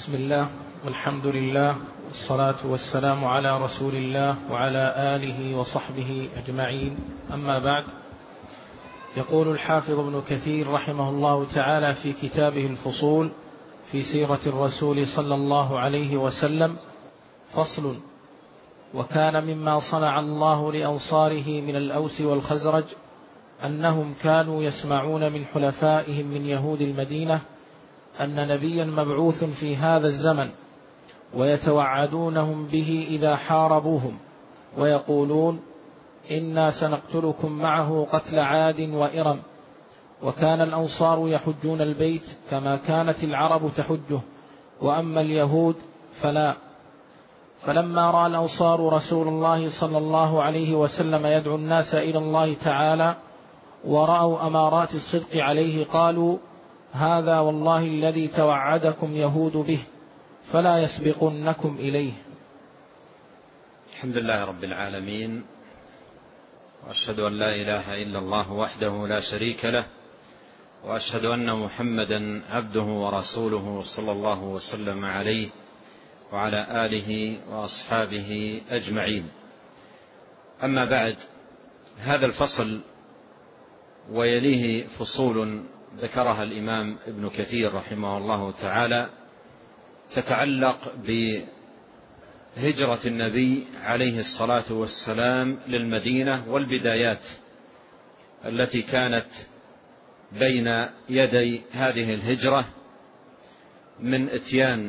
بسم الله والحمد لله والصلاة والسلام على رسول الله وعلى آله وصحبه أجمعين. أما بعد، يقول الحافظ ابن كثير رحمه الله تعالى في كتابه الفصول في سيرة الرسول صلى الله عليه وسلم: فصل: وكان مما صنع الله لأنصاره من الأوس والخزرج أنهم كانوا يسمعون من حلفائهم من يهود المدينة أن نبيا مبعوث في هذا الزمن، ويتوعدونهم به إذا حاربوهم، ويقولون: إنا سنقتلكم معه قتل عاد وإرم. وكان الأنصار يحجون البيت كما كانت العرب تحجه، وأما اليهود فلا. فلما رأى الأنصار رسول الله صلى الله عليه وسلم يدعو الناس إلى الله تعالى، ورأوا أمارات الصدق عليه، قالوا: هذا والله الذي توعدكم يهود به، فلا يسبقنكم إليه. الحمد لله رب العالمين، وأشهد أن لا إله إلا الله وحده لا شريك له، وأشهد أن محمدا عبده ورسوله صلى الله وسلم عليه وعلى آله وأصحابه أجمعين. أما بعد، هذا الفصل ويليه فصول ذكرها الإمام ابن كثير رحمه الله تعالى تتعلق بهجرة النبي عليه الصلاة والسلام للمدينة، والبدايات التي كانت بين يدي هذه الهجرة من إتيان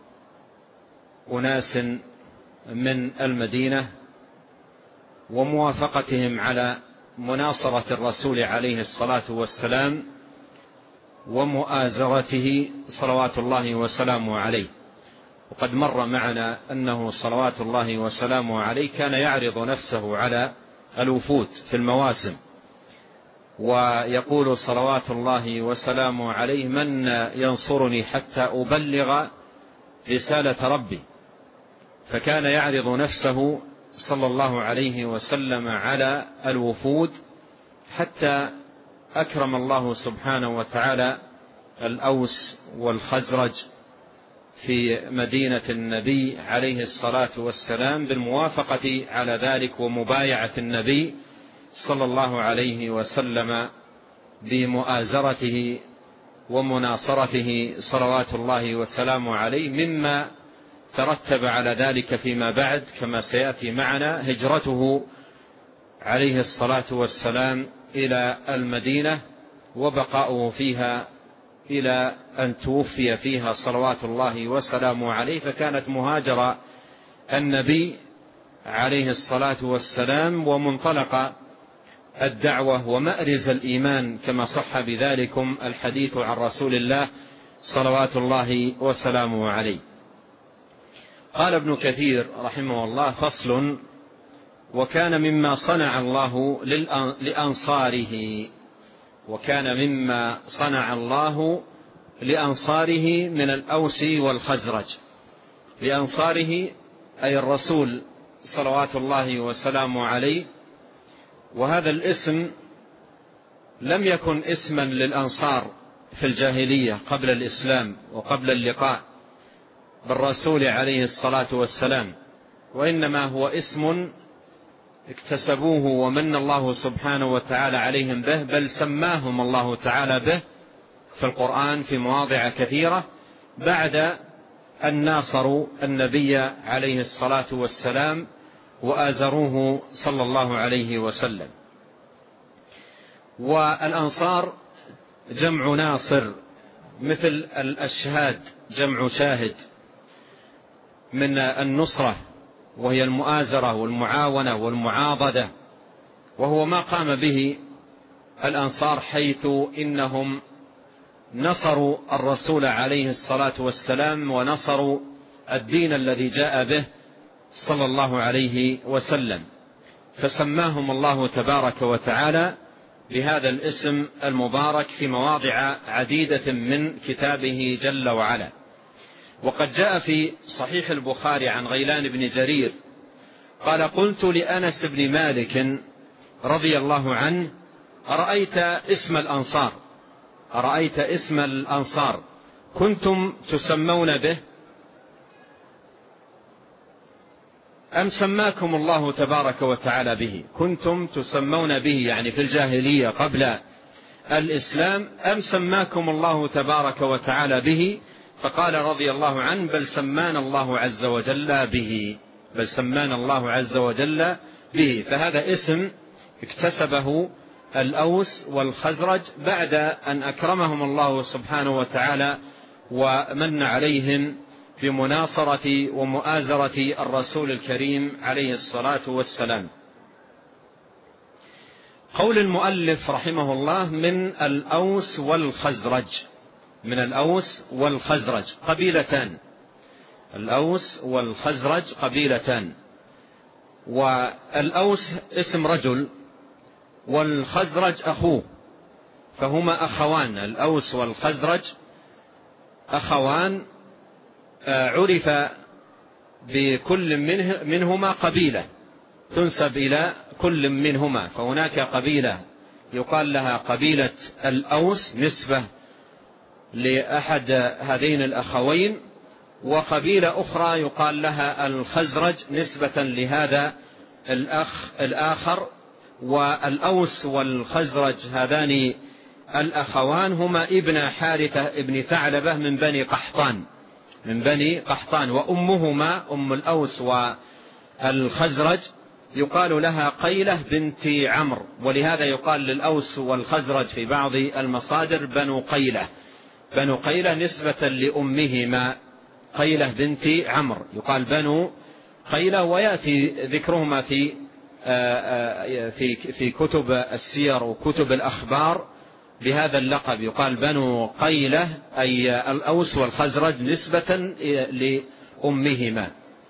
أناس من المدينة وموافقتهم على مناصرة الرسول عليه الصلاة والسلام ومؤازرته صلوات الله وسلامه عليه. وقد مر معنا أنه صلوات الله وسلامه عليه كان يعرض نفسه على الوفود في المواسم، ويقول صلوات الله وسلامه عليه: من ينصرني حتى أبلغ رسالة ربي. فكان يعرض نفسه صلى الله عليه وسلم على الوفود حتى أكرم الله سبحانه وتعالى الأوس والخزرج في مدينة النبي عليه الصلاة والسلام بالموافقة على ذلك ومبايعة النبي صلى الله عليه وسلم بمؤازرته ومناصرته صلوات الله وسلامه عليه، مما ترتب على ذلك فيما بعد كما سيأتي معنا هجرته عليه الصلاة والسلام إلى المدينة وبقاؤه فيها إلى أن توفي فيها صلوات الله وسلامه عليه. فكانت مهاجر النبي عليه الصلاة والسلام ومنطلق الدعوة ومأرز الإيمان، كما صح بذلكم الحديث عن رسول الله صلوات الله وسلامه عليه. قال ابن كثير رحمه الله: فصل: وكان مما صنع الله لأنصاره. وكان مما صنع الله لأنصاره من الأوس والخزرج. لأنصاره أي الرسول صلوات الله وسلامه عليه. وهذا الاسم لم يكن اسما للأنصار في الجاهلية قبل الإسلام وقبل اللقاء بالرسول عليه الصلاة والسلام، وإنما هو اسم اكتسبوه ومن الله سبحانه وتعالى عليهم به، بل سماهم الله تعالى به في القرآن في مواضع كثيرة بعد أن ناصروا النبي عليه الصلاة والسلام وآزروه صلى الله عليه وسلم. والأنصار جمع ناصر، مثل الشهاد جمع شاهد، من النصرة وهي المؤازرة والمعاونة والمعاضدة، وهو ما قام به الأنصار، حيث إنهم نصروا الرسول عليه الصلاة والسلام ونصروا الدين الذي جاء به صلى الله عليه وسلم، فسماهم الله تبارك وتعالى بهذا الاسم المبارك في مواضع عديدة من كتابه جل وعلا. وقد جاء في صحيح البخاري عن غيلان بن جرير قال: قلت لأنس بن مالك رضي الله عنه: أرأيت اسم الأنصار كنتم تسمون به؟ أم سماكم الله تبارك وتعالى به، كنتم تسمون به يعني في الجاهلية قبل الإسلام، أم سماكم الله تبارك وتعالى به؟ فقال رضي الله عنه بل سمانا الله عز وجل به، بل سمانا الله عز وجل به. فهذا اسم اكتسبه الأوس والخزرج بعد أن أكرمهم الله سبحانه وتعالى ومن عليهم بمناصرة ومؤازرة الرسول الكريم عليه الصلاة والسلام. قول المؤلف رحمه الله من الأوس والخزرج، من الأوس والخزرج قبيلتان، الأوس والخزرج قبيلتان، والأوس اسم رجل والخزرج أخوه، فهما أخوان، الأوس والخزرج أخوان، عرف بكل منهما قبيلة تنسب إلى كل منهما، فهناك قبيلة يقال لها قبيلة الأوس نسبة لأحد هذين الأخوين، وقبيلة أخرى يقال لها الخزرج نسبة لهذا الأخ الآخر. والأوس والخزرج هذان الأخوان هما ابن حارثة ابن ثعلبة من بني قحطان، من بني قحطان، وأمهما أم الأوس والخزرج يقال لها قيلة بنت عمرو، ولهذا يقال للأوس والخزرج في بعض المصادر بنو قيلة، بنو قيلة نسبة لأمهما قيلة بنت عمرو، يقال بنو قيلة، ويأتي ذكرهما في كتب السير وكتب الأخبار بهذا اللقب، يقال بنو قيلة أي الأوس والخزرج نسبة لأمهما.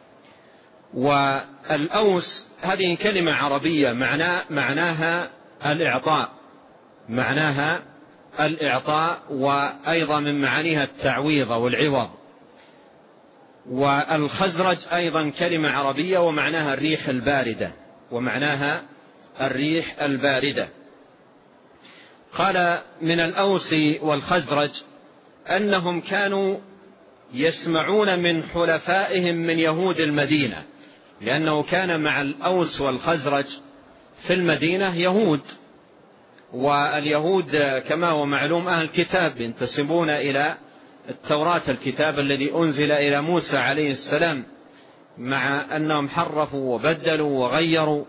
والأوس هذه كلمة عربية معناها الإعطاء، معناها الإعطاء، وأيضا من معانيها التعويض والعوض. والخزرج أيضا كلمة عربية ومعناها الريح الباردة، ومعناها الريح الباردة. قال من الأوس والخزرج أنهم كانوا يسمعون من حلفائهم من يهود المدينة، لأنه كان مع الأوس والخزرج في المدينة يهود، واليهود كما هو معلوم أهل الكتاب ينتسبون إلى التوراة، الكتاب الذي أنزل إلى موسى عليه السلام، مع أنهم حرفوا وبدلوا وغيروا.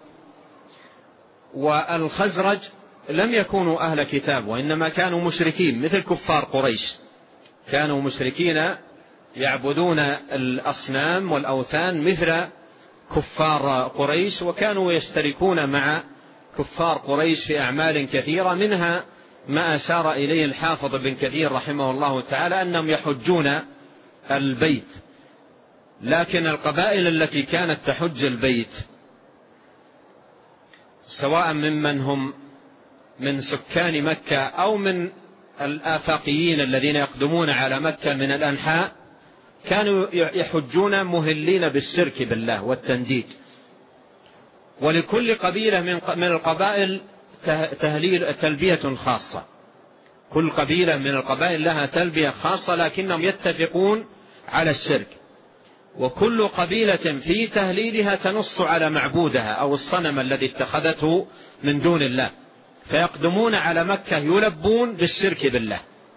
والخزرج لم يكونوا أهل كتاب، وإنما كانوا مشركين مثل كفار قريش، كانوا مشركين يعبدون الأصنام والأوثان مثل كفار قريش، وكانوا يشتركون مع كفار قريش في أعمال كثيرة، منها ما أشار إليه الحافظ بن كثير رحمه الله تعالى أنهم يحجون البيت. لكن القبائل التي كانت تحج البيت سواء ممن هم من سكان مكة أو من الآفاقيين الذين يقدمون على مكة من الأنحاء، كانوا يحجون مهلين بالشرك بالله والتنديد. ولكل قبيلة من القبائل تلبية خاصة، كل قبيلة من القبائل لها تلبية خاصة، لكنهم يتفقون على الشرك، وكل قبيلة في تهليلها تنص على معبودها أو الصنم الذي اتخذته من دون الله، فيقدمون على مكة يلبون بالشرك بالله.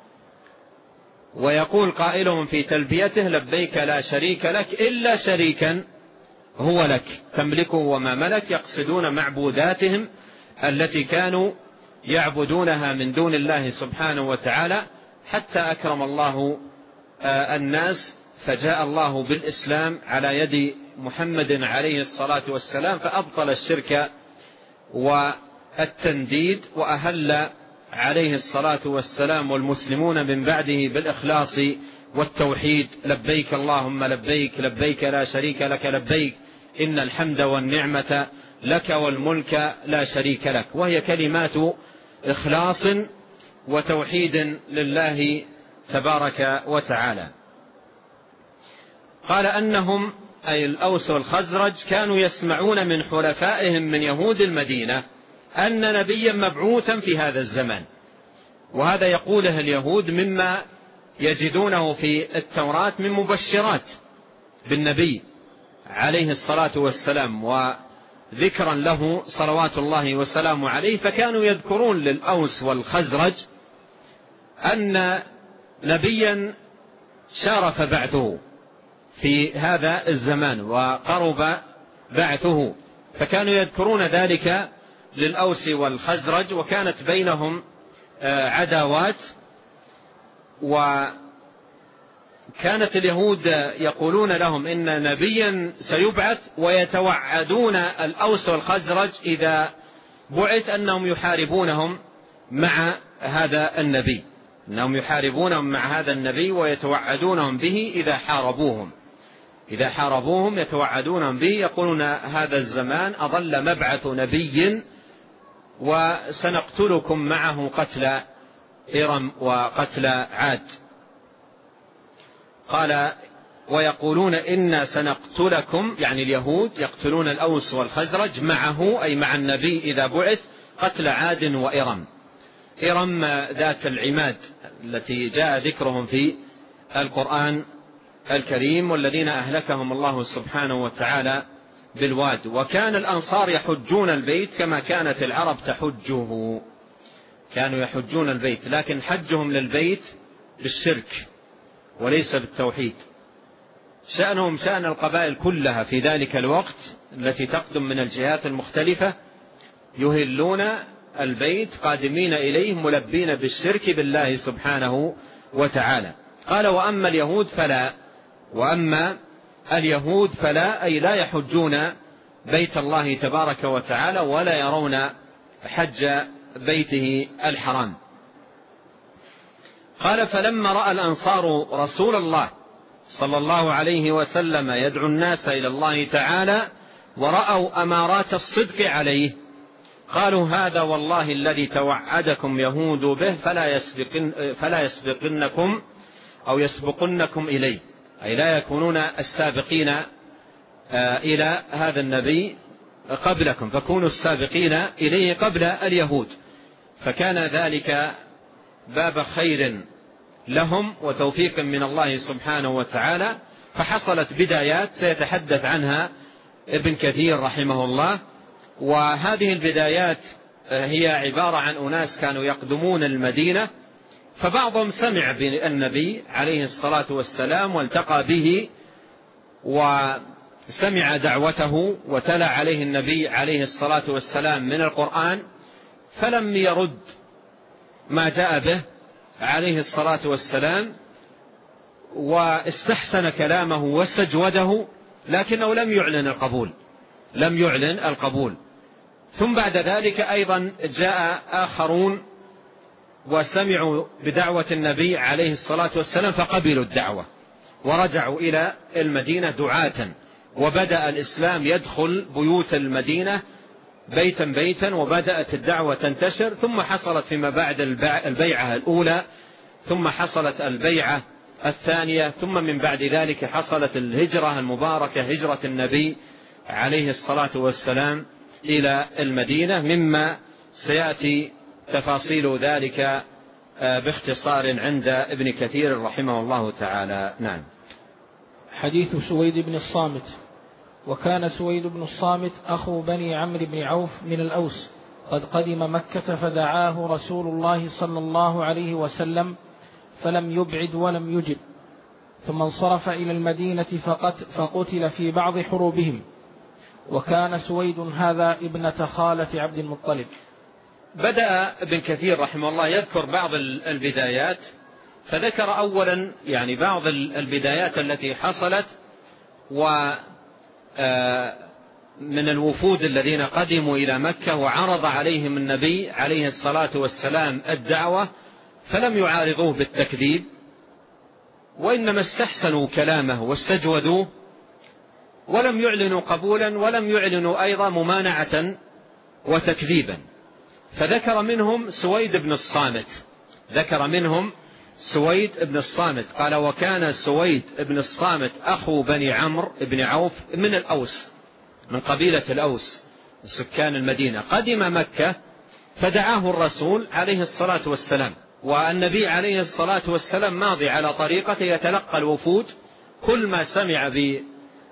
ويقول قائلهم في تلبيته لبيك لا شريك لك إلا شريكا هو لك تملكه وما ملك، يقصدون معبوداتهم التي كانوا يعبدونها من دون الله سبحانه وتعالى، حتى أكرم الله الناس فجاء الله بالإسلام على يد محمد عليه الصلاة والسلام، فأبطل الشرك والتنديد، وأهل عليه الصلاة والسلام والمسلمون من بعده بالإخلاص والتوحيد. لبيك اللهم لبيك، لبيك لا شريك لك لبيك، إن الحمد والنعمة لك والملك لا شريك لك، وهي كلمات إخلاص وتوحيد لله تبارك وتعالى. قال أنهم أي الأوس والخزرج كانوا يسمعون من حلفائهم من يهود المدينة أن نبيا مبعوثا في هذا الزمان، وهذا يقوله اليهود مما يجدونه في التوراة من مبشرات بالنبي عليه الصلاة والسلام وذكرا له صلوات الله وسلامه عليه، فكانوا يذكرون للأوس والخزرج أن نبيا شارف بعثه في هذا الزمان وقرب بعثه، فكانوا يذكرون ذلك للأوس والخزرج، وكانت بينهم عداوات. وكانت اليهود يقولون لهم إن نبيا سيبعث، ويتوعدون الأوس والخزرج إذا بعث أنهم يحاربونهم مع هذا النبي، أنهم يحاربونهم مع هذا النبي ويتوعدونهم به إذا حاربوهم يتوعدونهم به، يقولون هذا الزمان أظل مبعث نبي وسنقتلكم معه قتل إرم وقتل عاد. قال ويقولون إنا سنقتلكم، يعني اليهود يقتلون الأوس والخزرج معه أي مع النبي إذا بعث، قتل عاد وإرم. إرم ذات العماد التي جاء ذكرهم في القرآن الكريم، والذين أهلكهم الله سبحانه وتعالى بالواد. وكان الأنصار يحجون البيت كما كانت العرب تحجه، كانوا يحجون البيت، لكن حجهم للبيت بالشرك وليس بالتوحيد. شأنهم شأن القبائل كلها في ذلك الوقت التي تقدم من الجهات المختلفة، يهلون البيت قادمين إليه ملبين بالشرك بالله سبحانه وتعالى. قال وأما اليهود فلا أي لا يحجون بيت الله تبارك وتعالى ولا يرون حج بيته الحرام. قال فلما رأى الأنصار رسول الله صلى الله عليه وسلم يدعو الناس إلى الله تعالى ورأوا أمارات الصدق عليه، قالوا هذا والله الذي توعدكم يهود به فلا يسبقنكم أو يسبقنكم إليه، أي لا يكونون السابقين إلى هذا النبي قبلكم، فكونوا السابقين إليه قبل اليهود. فكان ذلك باب خير لهم وتوفيق من الله سبحانه وتعالى. فحصلت بدايات سيتحدث عنها ابن كثير رحمه الله، وهذه البدايات هي عبارة عن أناس كانوا يقدمون المدينة، فبعضهم سمع بالنبي عليه الصلاة والسلام والتقى به وسمع دعوته وتلا عليه النبي عليه الصلاة والسلام من القرآن، فلم يرد ما جاء به عليه الصلاة والسلام واستحسن كلامه واستجوده، لكنه لم يعلن القبول. ثم بعد ذلك أيضا جاء آخرون وسمعوا بدعوة النبي عليه الصلاة والسلام فقبلوا الدعوة ورجعوا إلى المدينة دعاة، وبدأ الإسلام يدخل بيوت المدينة بيتا بيتا، وبدأت الدعوة تنتشر. ثم حصلت فيما بعد البيعة الأولى، ثم حصلت البيعة الثانية، ثم من بعد ذلك حصلت الهجرة المباركة، هجرة النبي عليه الصلاة والسلام إلى المدينة، مما سيأتي تفاصيل ذلك باختصار عند ابن كثير رحمه الله تعالى. نعم. حديث سويد بن الصامت. وكان سويد بن الصامت أخو بني عمرو بن عوف من الأوس، قد قدم مكة فدعاه رسول الله صلى الله عليه وسلم فلم يبعد ولم يجب، ثم انصرف إلى المدينة فقتل في بعض حروبهم. وكان سويد هذا ابنة خالة عبد المطلب. بدأ ابن كثير رحمه الله يذكر بعض البدايات، فذكر أولا يعني بعض البدايات التي حصلت ومن الوفود الذين قدموا إلى مكة وعرض عليهم النبي عليه الصلاة والسلام الدعوة، فلم يعارضوه بالتكذيب، وإنما استحسنوا كلامه واستجودوه، ولم يعلنوا قبولا ولم يعلنوا أيضا ممانعة وتكذيبا. فذكر منهم سويد بن الصامت، قال وكان سويد بن الصامت أخو بني عمرو بن عوف من الأوس، من قبيلة الأوس سكان المدينة، قدم مكة فدعاه الرسول عليه الصلاة والسلام، والنبي عليه الصلاة والسلام ماضي على طريقته يتلقى الوفود، كل ما سمع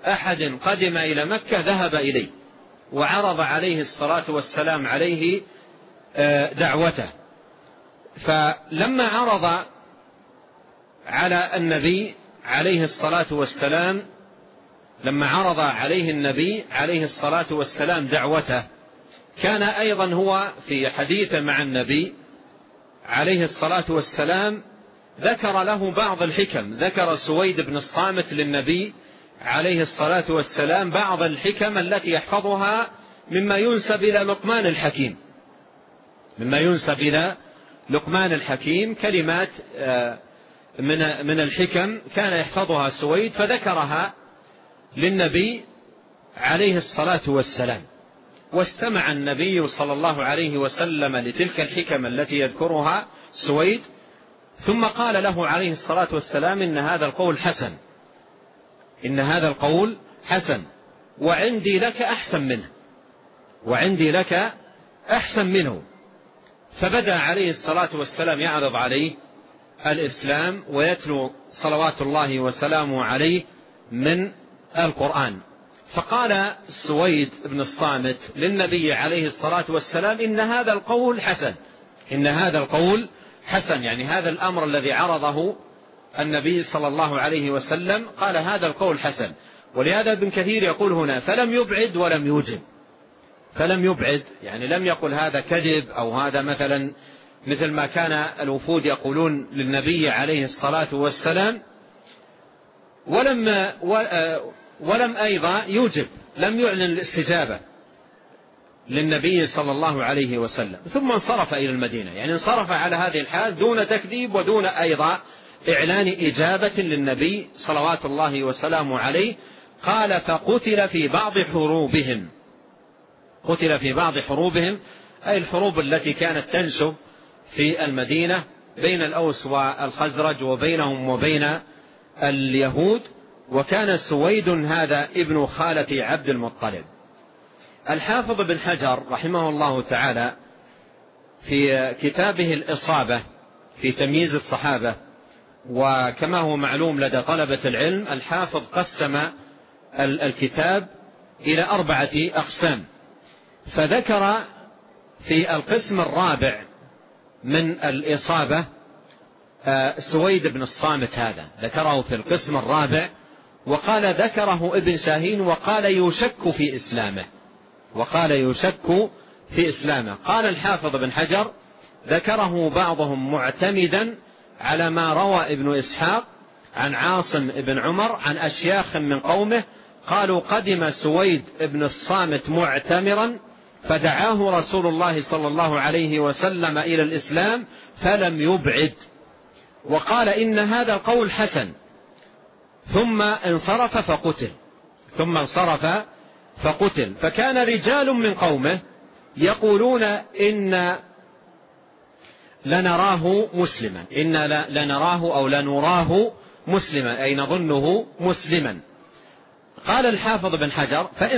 أحد قدم إلى مكة ذهب إليه وعرض عليه الصلاة والسلام عليه دعوته. فلما عرض على النبي عليه الصلاة والسلام، لما عرض عليه النبي عليه الصلاة والسلام دعوته، كان أيضا هو في حديثه مع النبي عليه الصلاة والسلام ذكر له بعض الحكم. ذكر سويد بن الصامت للنبي عليه الصلاة والسلام بعض الحكم التي يحفظها مما ينسب إلى لقمان الحكيم، مما ينسب إلى لقمان الحكيم، كلمات من الحكم كان يحفظها سويد، فذكرها للنبي عليه الصلاة والسلام. واستمع النبي صلى الله عليه وسلم لتلك الحكم التي يذكرها سويد، ثم قال له عليه الصلاة والسلام: إن هذا القول حسن، إن هذا القول حسن، وعندي لك أحسن منه، وعندي لك أحسن منه. فبدأ عليه الصلاة والسلام يعرض عليه الإسلام ويتلو صلوات الله وسلامه عليه من القرآن. فقال سويد بن الصامت للنبي عليه الصلاة والسلام: إن هذا القول حسن، إن هذا القول حسن، يعني هذا الأمر الذي عرضه النبي صلى الله عليه وسلم، قال هذا القول حسن. ولهذا ابن كثير يقول هنا: فلم يبعد ولم يوجب. فلم يبعد يعني لم يقل هذا كذب أو هذا مثل ما كان الوفود يقولون للنبي عليه الصلاة والسلام، ولم أيضا يوجب، لم يعلن الاستجابة للنبي صلى الله عليه وسلم. ثم انصرف إلى المدينة، يعني انصرف على هذه الحال دون تكذيب ودون أيضا إعلان إجابة للنبي صلوات الله وسلامه عليه. قال: فقتل في بعض حروبهم. قتل في بعض حروبهم أي الحروب التي كانت تنشب في المدينة بين الأوس والخزرج وبينهم وبين اليهود. وكان سويد هذا ابن خالة عبد المطلب. الحافظ بن حجر رحمه الله تعالى في كتابه الإصابة في تمييز الصحابة، وكما هو معلوم لدى طلبة العلم، الحافظ قسم الكتاب إلى 4 أقسام. فذكر في القسم الرابع من الإصابة سويد بن الصامت، هذا ذكره في القسم الرابع، وقال ذكره ابن شاهين وقال يشك في إسلامه، وقال يشك في إسلامه. قال الحافظ بن حجر: ذكره بعضهم معتمدا على ما روى ابن إسحاق عن عاصم بن عمر عن أشياخ من قومه قالوا: قدم سويد بن الصامت معتمرا فدعاه رسول الله صلى الله عليه وسلم إلى الإسلام فلم يبعد، وقال: إن هذا القول حسن. ثم انصرف فقتل. فكان رجال من قومه يقولون: إن لنراه مسلما، إن لنراه أو لنراه مسلما، أي نظنه مسلما. قال الحافظ بن حجر: فإن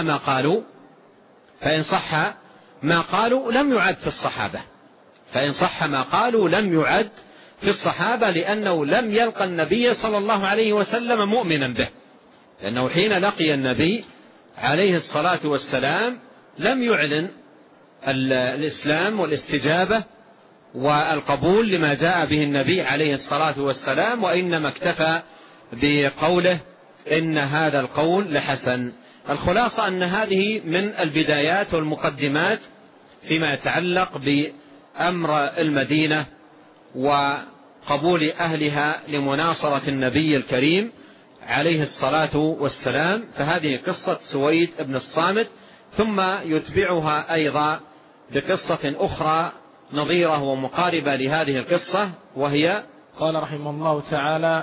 صح ما قالوا لم يعد في الصحابة، فإن صح ما قالوا لم يعد في الصحابة، لأنه لم يلقى النبي صلى الله عليه وسلم مؤمنا به، لأنه حين لقي النبي عليه الصلاة والسلام لم يعلن الإسلام والاستجابة والقبول لما جاء به النبي عليه الصلاة والسلام، وإنما اكتفى بقوله: إن هذا القول لحسن. الخلاصة أن هذه من البدايات والمقدمات فيما يتعلق بأمر المدينة وقبول أهلها لمناصرة النبي الكريم عليه الصلاة والسلام. فهذه قصة سويد بن الصامت، ثم يتبعها أيضا بقصة أخرى نظيرة ومقاربة لهذه القصة، وهي: قال رحمه الله تعالى: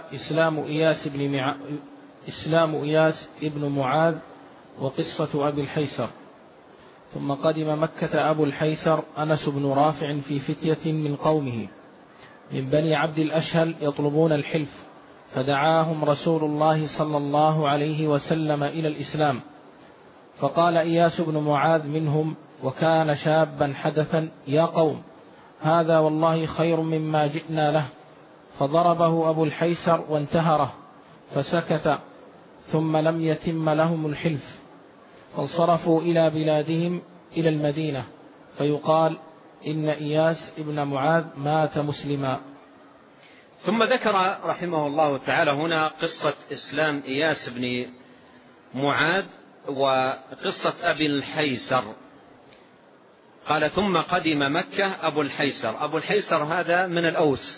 إسلام إياس بن معاذ وقصة أبي الحيسر. ثم قدم مكة أبو الحيسر أنس بن رافع في فتية من قومه من بني عبد الأشهل يطلبون الحلف، فدعاهم رسول الله صلى الله عليه وسلم إلى الإسلام. فقال إياس بن معاذ منهم وكان شابا حدثا: يا قوم، هذا والله خير مما جئنا له. فضربه أبو الحيسر وانتهره فسكت، ثم لم يتم لهم الحلف فانصرفوا إلى بلادهم إلى المدينة، فيقال إن إياس ابن معاذ مات مسلما. ثم ذكر رحمه الله تعالى هنا قصة إسلام إياس بن معاذ وقصة أبي الحيسر. قال ثم قدم مكة أبو الحيسر. أبو الحيسر هذا من الأوس،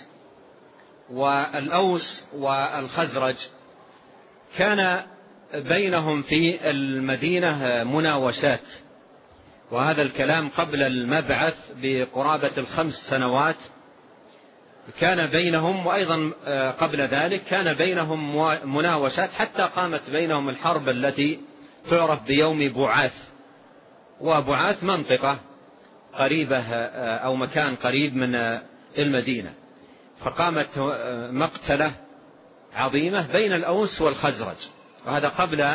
والأوس والخزرج كان بينهم في المدينة مناوشات، وهذا الكلام قبل المبعث بقرابة 5 سنوات كان بينهم، وأيضا قبل ذلك كان بينهم مناوشات حتى قامت بينهم الحرب التي تعرف بيوم بعاث. وبعاث منطقة قريبة أو مكان قريب من المدينة، فقامت مقتلة عظيمة بين الأوس والخزرج، وهذا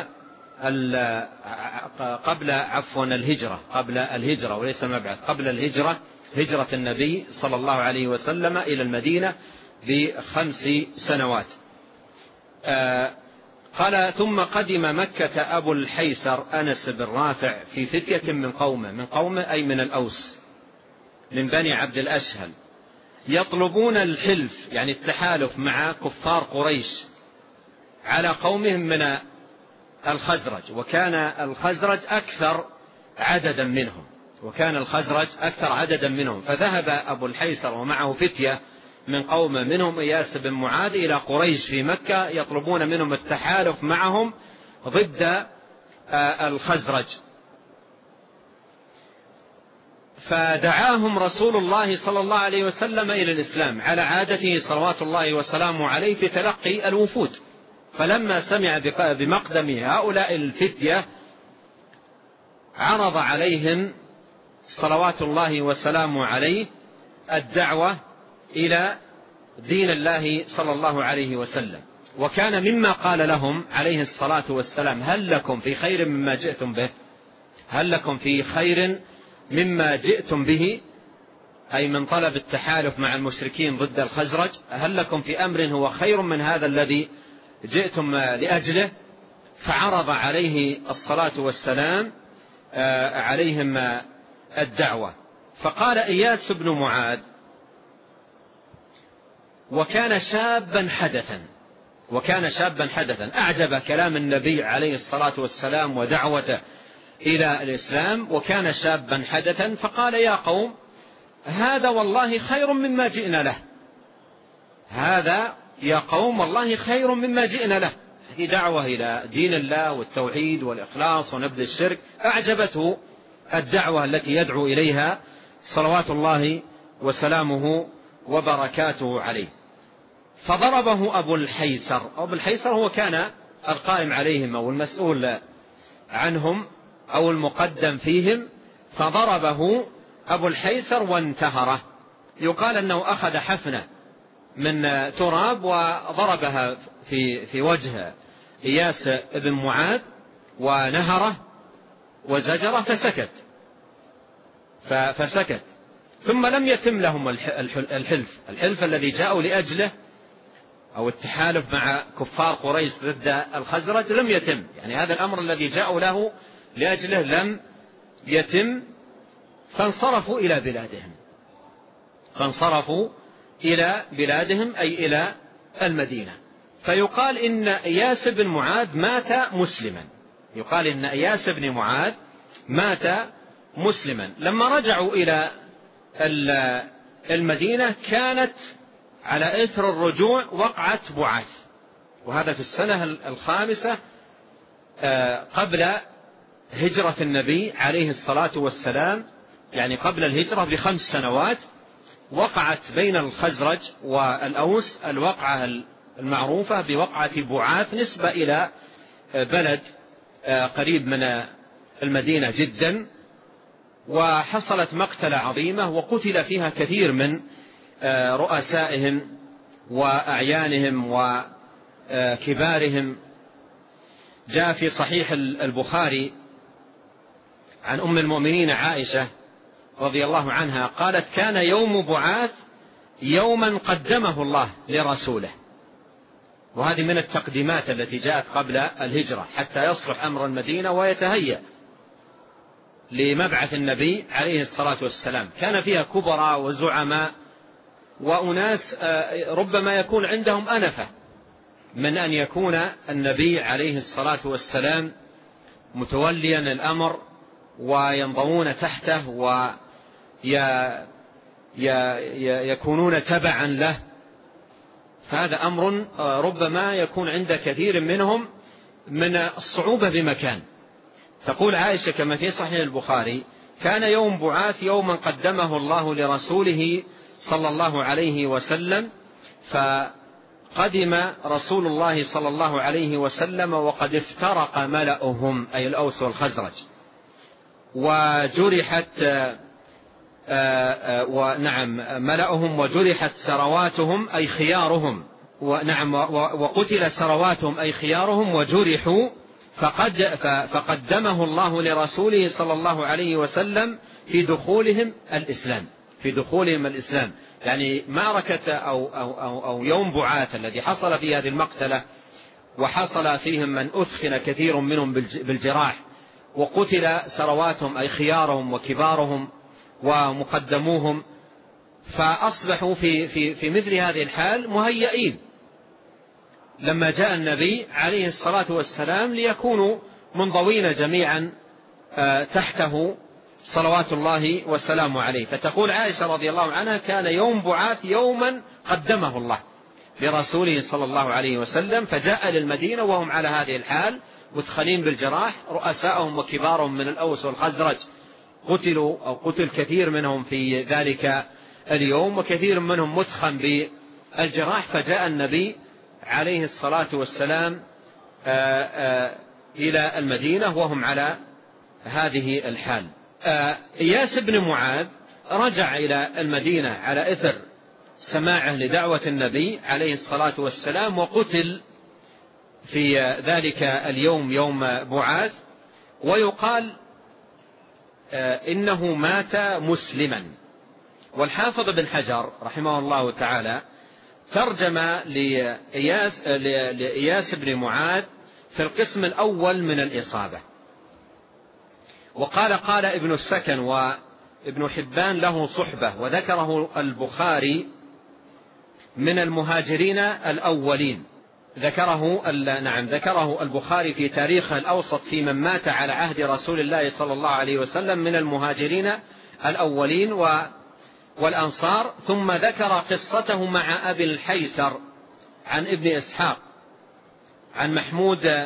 قبل الهجرة وليس المبعث، قبل الهجرة، هجرة النبي صلى الله عليه وسلم إلى المدينة ب5 سنوات. قال ثم قدم مكة أبو الحيسر أنس بن رافع في فتية من قومه أي من الأوس من بني عبد الأشهل، يطلبون الحلف يعني التحالف مع كفار قريش على قومهم من الخزرج، وكان الخزرج أكثر عددا منهم، فذهب أبو الحيسر ومعه فتية من قوم منهم إياس بن معاذ إلى قريش في مكة يطلبون منهم التحالف معهم ضد الخزرج. فدعاهم رسول الله صلى الله عليه وسلم إلى الإسلام على عادته صلوات الله وسلامه عليه في تلقي الوفود. فلما سمع بمقدم هؤلاء الفتية عرض عليهم صلوات الله وسلامه عليه الدعوة إلى دين الله صلى الله عليه وسلم. وكان مما قال لهم عليه الصلاة والسلام هل لكم في خير مما جئتم به، أي من طلب التحالف مع المشركين ضد الخزرج، هل لكم في أمر هو خير من هذا الذي جئتم لأجله؟ فعرض عليه الصلاة والسلام عليهم الدعوة. فقال إياس بن معاذ وكان شابا حدثا أعجب كلام النبي عليه الصلاة والسلام ودعوته إلى الإسلام، وكان شابا حدثا، فقال يا قوم هذا والله خير مما جئنا له، هذه دعوة إلى دين الله والتوحيد والإخلاص ونبذ الشرك. أعجبته الدعوة التي يدعو إليها صلوات الله وسلامه وبركاته عليه. فضربه أبو الحيسر هو كان القائم عليهم أو المسؤول عنهم أو المقدم فيهم، فضربه أبو الحيسر وانتهره. يقال أنه أخذ حفنة من تراب وضربها في وجه إياس بن معاذ ونهره وزجره فسكت. ثم لم يتم لهم الحلف الذي جاءوا لأجله أو التحالف مع كفار قريش ضد الخزرج لم يتم، يعني هذا الأمر الذي جاءوا له لأجله لم يتم. فانصرفوا إلى بلادهم أي إلى المدينة. فيقال إن إياس بن معاذ مات مسلما. لما رجعوا إلى المدينة كانت على إثر الرجوع وقعة بعاث، وهذا في السنة 5 قبل هجرة النبي عليه الصلاة والسلام، يعني قبل الهجرة ب5 سنوات. وقعت بين الخزرج والأوس الوقعة المعروفة بوقعة بعاث، نسبة إلى بلد قريب من المدينة جدا، وحصلت مقتلة عظيمة وقتل فيها كثير من رؤسائهم وأعيانهم وكبارهم. جاء في صحيح البخاري عن أم المؤمنين عائشة رضي الله عنها قالت كان يوم بعاث يوما قدمه الله لرسوله، وهذه من التقديمات التي جاءت قبل الهجرة حتى يصلح أمر المدينة ويتهيأ لمبعث النبي عليه الصلاة والسلام. كان فيها كبراء وزعماء وأناس ربما يكون عندهم أنفة من أن يكون النبي عليه الصلاة والسلام متوليا الأمر وينضمون تحته ويكونون تبعا له. فهذا أمر ربما يكون عند كثير منهم من الصعوبة بمكان. تقول عائشة كما في صحيح البخاري: كان يوم بعاث يوما قدمه الله لرسوله صلى الله عليه وسلم، فقدم رسول الله صلى الله عليه وسلم وقد افترق ملأهم أي الأوس والخزرج، وجرحت ملأهم وجرحت سرواتهم أي خيارهم، وقتل سرواتهم أي خيارهم وجرحوا، فقدمه الله لرسوله صلى الله عليه وسلم في دخولهم الإسلام. يعني معركة أو يوم بعاث الذي حصل في هذه المقتلة وحصل فيهم من أثخن كثير منهم بالجراح وقتل سرواتهم أي خيارهم وكبارهم ومقدموهم، فأصبحوا في مثل هذه الحال مهيئين لما جاء النبي عليه الصلاة والسلام ليكونوا منضوين جميعا تحته صلوات الله وسلامه عليه. فتقول عائشة رضي الله عنها: كان يوم بعاث يوما قدمه الله لرسوله صلى الله عليه وسلم، فجاء للمدينة وهم على هذه الحال مثخنين بالجراح، رؤساءهم وكبارهم من الأوس والخزرج قتلوا أو قتل كثير منهم في ذلك اليوم، وكثير منهم مثخن بالجراح. فجاء النبي عليه الصلاة والسلام إلى المدينة وهم على هذه الحال. إياس بن معاذ رجع إلى المدينة على إثر سماعه لدعوة النبي عليه الصلاة والسلام، وقتل في ذلك اليوم يوم بعاث، ويقال إنه مات مسلما. والحافظ بن حجر رحمه الله تعالى ترجم لإياس بن معاذ في القسم الأول من الإصابة، وقال ابن السكن وابن حبان له صحبة، وذكره البخاري من المهاجرين الأولين. ذكره البخاري في تاريخه الأوسط في من مات على عهد رسول الله صلى الله عليه وسلم من المهاجرين الأولين والأنصار. ثم ذكر قصته مع أبي الحيسر عن ابن إسحاق عن محمود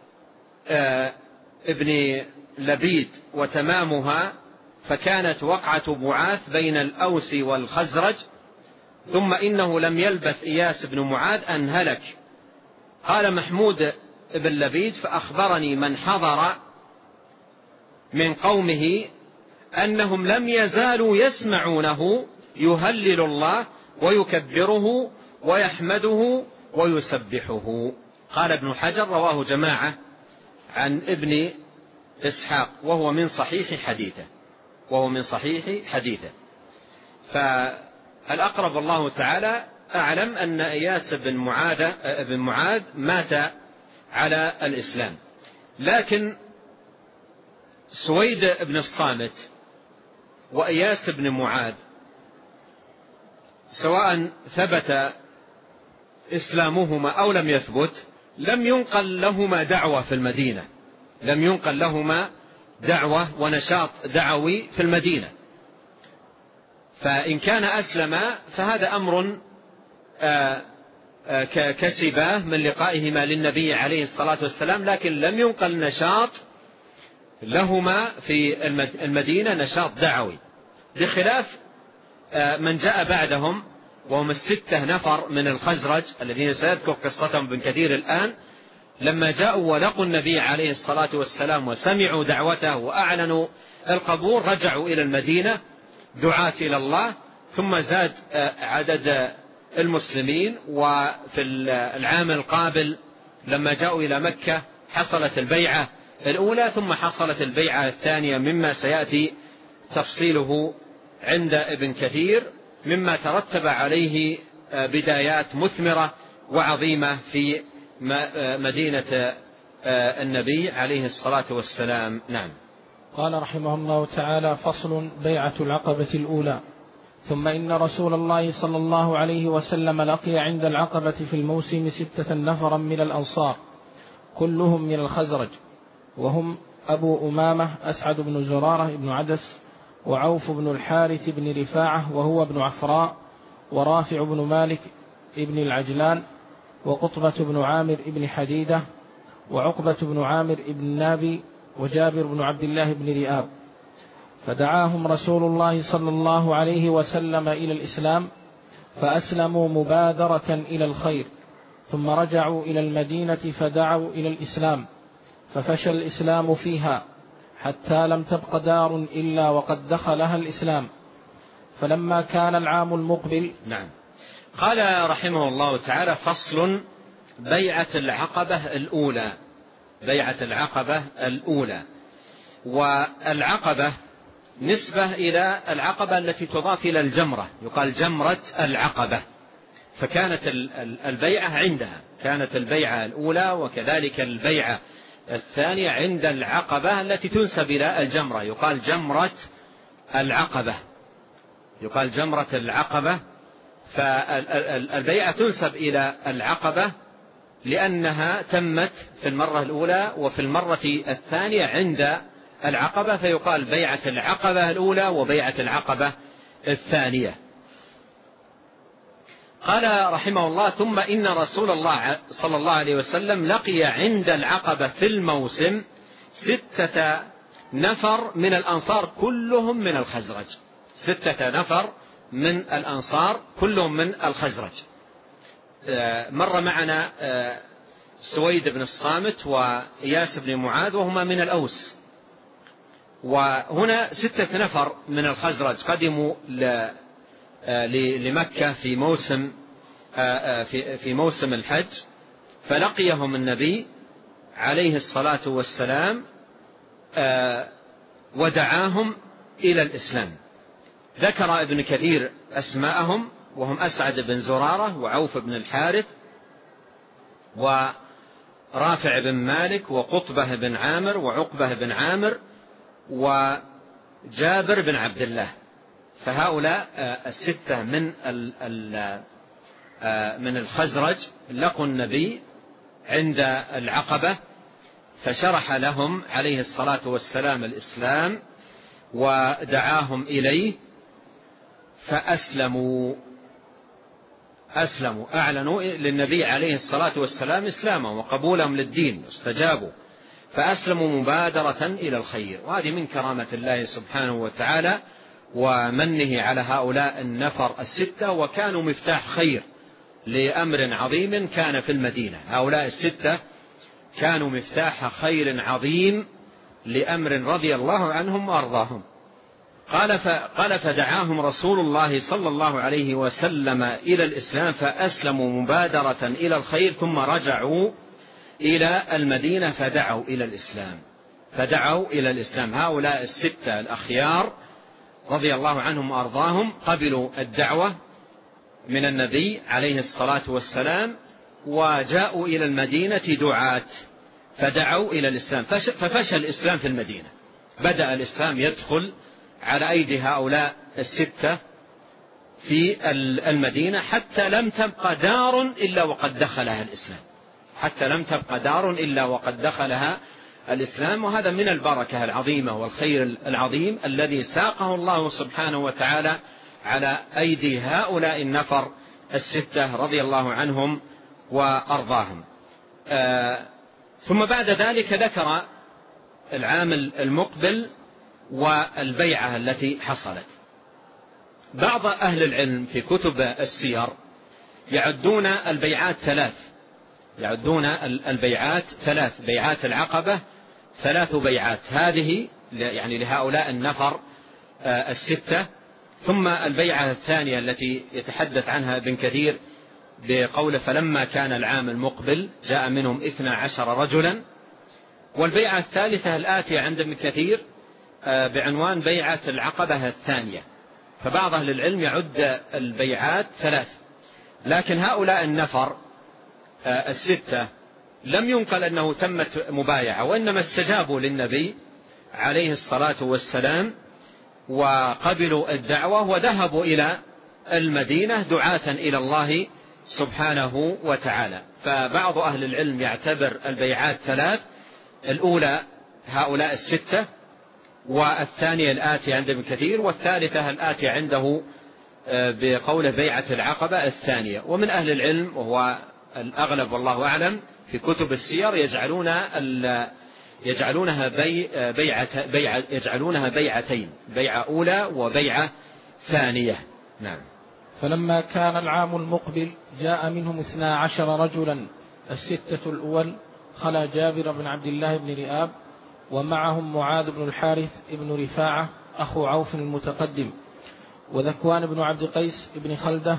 ابن لبيد، وتمامها: فكانت وقعة بعاث بين الأوس والخزرج، ثم إنه لم يلبث إياس بن معاذ أن هلك. قال محمود ابن لبيد: فأخبرني من حضر من قومه أنهم لم يزالوا يسمعونه يهلل الله ويكبره ويحمده ويسبحه. قال ابن حجر: رواه جماعة عن ابن إسحاق وهو من صحيح حديثه. فالأقرب الله تعالى أعلم أن إياس بن معاذ مات على الإسلام. لكن سويد بن الصامت وإياس بن معاذ سواء ثبت إسلامهما أو لم يثبت، لم ينقل لهما دعوة في المدينة، لم ينقل لهما دعوة ونشاط دعوي في المدينة. فإن كان أسلما فهذا أمر كسباه من لقائهما للنبي عليه الصلاة والسلام، لكن لم ينقل نشاط لهما في المدينة، نشاط دعوي، بخلاف من جاء بعدهم وهم 6 نفر من الخزرج الذين سيذكر قصتهم ابن كثير الآن. لما جاءوا ولقوا النبي عليه الصلاة والسلام وسمعوا دعوته وأعلنوا القبول، رجعوا إلى المدينة دعاة إلى الله، ثم زاد عدد المسلمين. وفي العام القابل لما جاءوا إلى مكة حصلت البيعة الأولى، ثم حصلت البيعة الثانية مما سيأتي تفصيله عند ابن كثير، مما ترتب عليه بدايات مثمرة وعظيمة في مدينة النبي عليه الصلاة والسلام. نعم. قال رحمه الله تعالى: فصل: بيعة العقبة الأولى. ثم إن رسول الله صلى الله عليه وسلم لقي عند العقبة في الموسم 6 نفرا من الأنصار كلهم من الخزرج، وهم أبو أمامة أسعد بن زرارة بن عدس، وعوف بن الحارث بن رفاعة وهو ابن عفراء، ورافع بن مالك ابن العجلان، وقطبة بن عامر ابن حديدة، وعقبة بن عامر ابن نابي، وجابر بن عبد الله بن رئاب. فدعاهم رسول الله صلى الله عليه وسلم إلى الإسلام، فأسلموا مبادرة إلى الخير، ثم رجعوا إلى المدينة فدعوا إلى الإسلام، ففشى الإسلام فيها حتى لم تبق دار إلا وقد دخلها الإسلام. فلما كان العام المقبل. نعم. قال رحمه الله تعالى: فصل: بيعة العقبة الأولى. بيعة العقبة الأولى. والعقبة نسبة إلى العقبة التي تضاف إلى الجمرة، يقال جمرة العقبة، فكانت البيعة عندها، كانت البيعة الأولى وكذلك البيعة الثانية عند العقبة التي تنسب إلى الجمرة، يقال جمرة العقبة، يقال جمرة العقبة. فالبيعة تنسب إلى العقبة لأنها تمت في المرة الأولى وفي المرة الثانية عند العقبة، فيقال بيعة العقبة الأولى وبيعة العقبة الثانية. قال رحمه الله: ثم إن رسول الله صلى الله عليه وسلم لقي عند العقبة في الموسم 6 نفر من الأنصار كلهم من الخزرج. 6 نفر من الأنصار كلهم من الخزرج. مر معنا سويد بن الصامت وإياس بن معاذ وهما من الأوس، وهنا 6 نفر من الخزرج قدموا لمكة في موسم الحج، فلقيهم النبي عليه الصلاة والسلام ودعاهم إلى الإسلام. ذكر ابن كثير أسماءهم، وهم أسعد بن زرارة، وعوف بن الحارث، ورافع بن مالك، وقطبة بن عامر، وعقبة بن عامر، وجابر بن عبد الله. فهؤلاء 6 من الخزرج لقوا النبي عند العقبة، فشرح لهم عليه الصلاة والسلام الإسلام ودعاهم إليه، فأسلموا. أعلنوا للنبي عليه الصلاة والسلام إسلامهم وقبولهم للدين، استجابوا، فأسلموا مبادرة إلى الخير. وهذه من كرامة الله سبحانه وتعالى ومنه على هؤلاء النفر 6، وكانوا مفتاح خير لأمر عظيم كان في المدينة. هؤلاء 6 كانوا مفتاح خير عظيم لأمر رضي الله عنهم وأرضاهم. قال: فدعاهم رسول الله صلى الله عليه وسلم إلى الإسلام، فأسلموا مبادرة إلى الخير، ثم رجعوا إلى المدينة فدعوا إلى الإسلام. هؤلاء 6 الأخيار رضي الله عنهم وأرضاهم قبلوا الدعوة من النبي عليه الصلاة والسلام، وجاءوا إلى المدينة دعاة، فدعوا إلى الإسلام، ففشى الإسلام في المدينة. بدأ الإسلام يدخل على أيدي هؤلاء 6 في المدينة، حتى لم تبقى دار إلا وقد دخلها الإسلام. وهذا من البركة العظيمة والخير العظيم الذي ساقه الله سبحانه وتعالى على أيدي هؤلاء النفر 6 رضي الله عنهم وأرضاهم. ثم بعد ذلك ذكر العام المقبل والبيعة التي حصلت. بعض أهل العلم في كتب السير يعدون البيعات 3، بيعات العقبة 3 بيعات، هذه يعني لهؤلاء النفر 6. ثم البيعة الثانية التي يتحدث عنها ابن كثير بقوله: فلما كان العام المقبل جاء منهم 12 رجلا. والبيعة الثالثة الآتية عند ابن كثير بعنوان بيعة العقبة الثانية. فبعض أهل العلم يعد البيعات 3، لكن هؤلاء النفر الستة لم ينقل أنه تمت مبايعة، وإنما استجابوا للنبي عليه الصلاة والسلام وقبلوا الدعوة وذهبوا إلى المدينة دعاة إلى الله سبحانه وتعالى. فبعض أهل العلم يعتبر البيعات ثلاث: الأولى هؤلاء الستة، والثانية الآتي عند ابن كثير، والثالثة الآتي عنده بقوله بيعة العقبة الثانية. ومن أهل العلم وهو الأغلب والله أعلم في كتب السير يجعلونها بيعتين: بيعة أولى وبيعة ثانية. نعم. فلما كان العام المقبل جاء منهم 12 رجلا. الستة الأول خلا جابر بن عبد الله بن رئاب، ومعهم معاذ بن الحارث بن رفاعة أخو عوف المتقدم، وذكوان بن عبد قيس بن خلدة،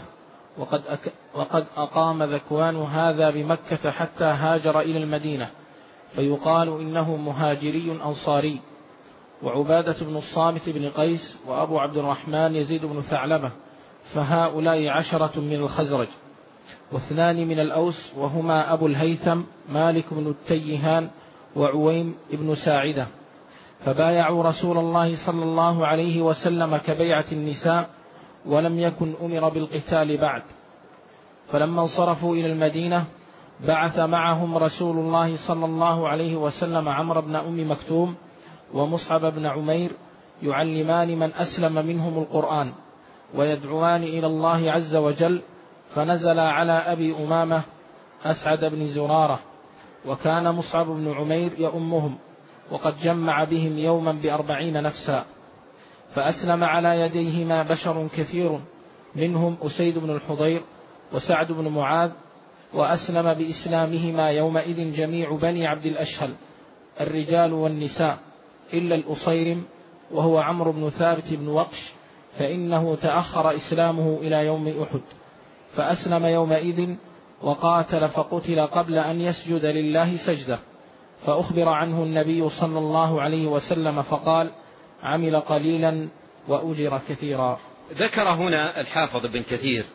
وقد أقام ذكوان هذا بمكة حتى هاجر إلى المدينة، فيقال إنه مهاجري أنصاري. وعبادة بن الصامت بن قيس، وأبو عبد الرحمن يزيد بن ثعلبة، فهؤلاء 10 من الخزرج، واثنان من الأوس، وهما أبو الهيثم مالك بن التيهان وعويم بن ساعدة، فبايعوا رسول الله صلى الله عليه وسلم كبيعة النساء، ولم يكن أمر بالقتال بعد. فلما انصرفوا إلى المدينة بعث معهم رسول الله صلى الله عليه وسلم عمرو بن أم مكتوم ومصعب بن عمير يعلمان من أسلم منهم القرآن ويدعوان إلى الله عز وجل، فنزل على أبي أمامة أسعد بن زرارة، وكان مصعب بن عمير يؤمهم، وقد جمع بهم يوما ب40 نفسا، فأسلم على يديهما بشر كثير، منهم أسيد بن الحضير وسعد بن معاذ، وأسلم بإسلامهما يومئذ جميع بني عبد الأشهل الرجال والنساء إلا الأصيرم، وهو عمرو بن ثابت بن وقش، فإنه تأخر إسلامه إلى يوم أحد، فأسلم يومئذ وقاتل فقتل قبل أن يسجد لله سجدة، فأخبر عنه النبي صلى الله عليه وسلم فقال: عمل قليلا وأجر كثيرا. ذكر هنا الحافظ ابن كثير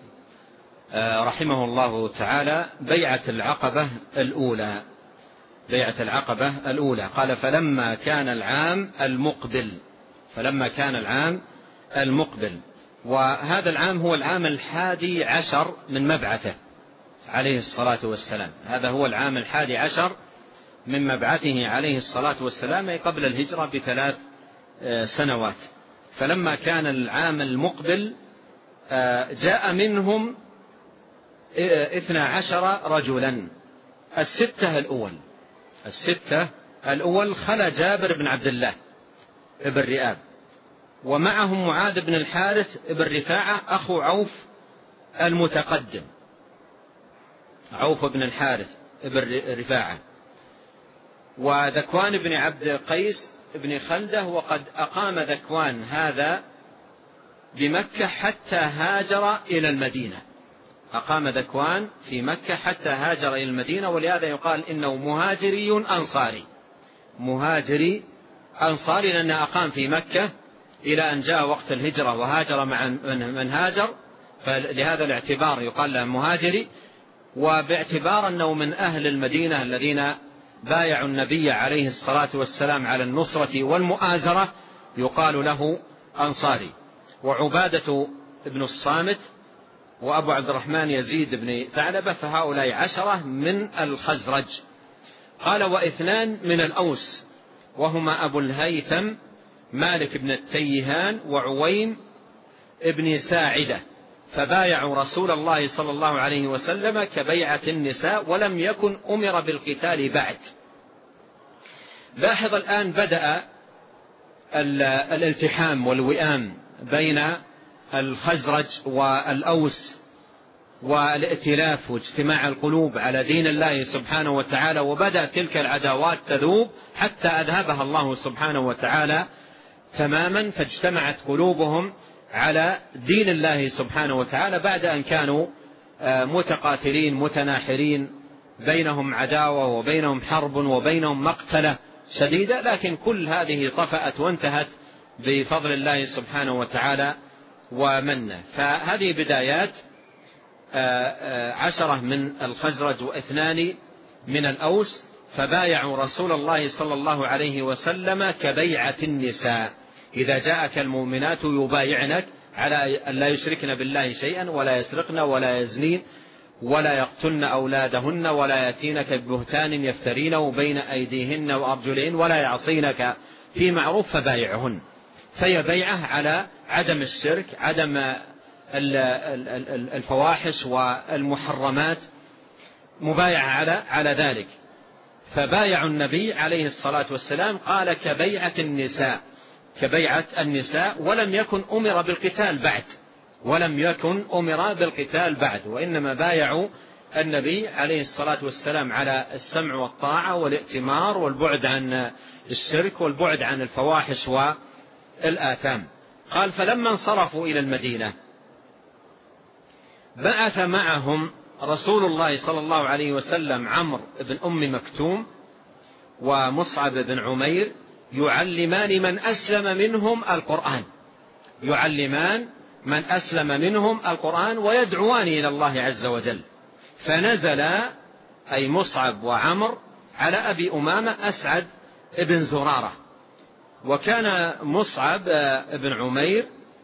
رحمه الله تعالى بيعة العقبة الأولى. بيعة العقبة الأولى قال: فلما كان العام المقبل، وهذا العام هو العام 11 من مبعثه عليه الصلاة والسلام. هذا هو العام 11 من مبعثه عليه الصلاة والسلام، أي قبل الهجرة ب3 سنوات. فلما كان العام المقبل جاء منهم 12 رجلا. الستة الأول خلا جابر بن عبد الله بن رئاب، ومعهم معاذ بن الحارث بن رفاعة أخو عوف المتقدم، عوف بن الحارث بن رفاعة، وذكوان بن عبد قيس بن خلدة، وقد أقام ذكوان هذا بمكة حتى هاجر إلى المدينة. أقام ذكوان في مكة حتى هاجر إلى المدينة، ولهذا يقال إنه مهاجري أنصاري، لأنه أقام في مكة إلى أن جاء وقت الهجرة وهاجر مع من هاجر، فلهذا الاعتبار يقال له مهاجري. وباعتبار أنه من أهل المدينة الذين بايعوا النبي عليه الصلاة والسلام على النصرة والمؤازرة يقال له أنصاري. وعبادة بن الصامت وأبو عبد الرحمن يزيد بن ثعلبة، فهؤلاء 10 من الخزرج. قال: واثنان من الأوس، وهما أبو الهيثم مالك بن التيهان وعويم ابن ساعدة، فبايعوا رسول الله صلى الله عليه وسلم كبيعة النساء، ولم يكن أمر بالقتال بعد. لاحظ الآن بدأ الالتحام والوئام بين الخزرج والأوس، والائتلاف واجتماع القلوب على دين الله سبحانه وتعالى، وبدأ تلك العداوات تذوب حتى أذهبها الله سبحانه وتعالى تماما، فاجتمعت قلوبهم على دين الله سبحانه وتعالى بعد أن كانوا متقاتلين متناحرين، بينهم عداوة وبينهم حرب وبينهم مقتلة شديدة، لكن كل هذه طفأت وانتهت بفضل الله سبحانه وتعالى ومنه. فهذه بدايات 10 من الخزرج و2 من الأوس، فبايعوا رسول الله صلى الله عليه وسلم كبيعة النساء. إذا جاءك المؤمنات يبايعنك على أن لا يشركن بالله شيئا ولا يسرقن ولا يزنين ولا يقتلن أولادهن ولا يأتينك ببهتان يفترينه بين أيديهن وأرجلهن ولا يعصينك في معروف فبايعهن. فهي بيعة على عدم الشرك، عدم الفواحش والمحرمات، مبايعة على ذلك. فبايعوا النبي عليه الصلاة والسلام قال كبيعة النساء، كبيعة النساء، ولم يكن أمر بالقتال بعد، وإنما بايعوا النبي عليه الصلاة والسلام على السمع والطاعة والائتمار والبعد عن الشرك والبعد عن الفواحش والآثام. قال فلما انصرفوا إلى المدينة بعث معهم رسول الله صلى الله عليه وسلم عمرو بن أم مكتوم ومصعب بن عمير يعلمان من أسلم منهم القرآن ويدعوان إلى الله عز وجل. فنزل أي مصعب وعمر على أبي أمامة أسعد بن زرارة، وكان مصعب بن عمير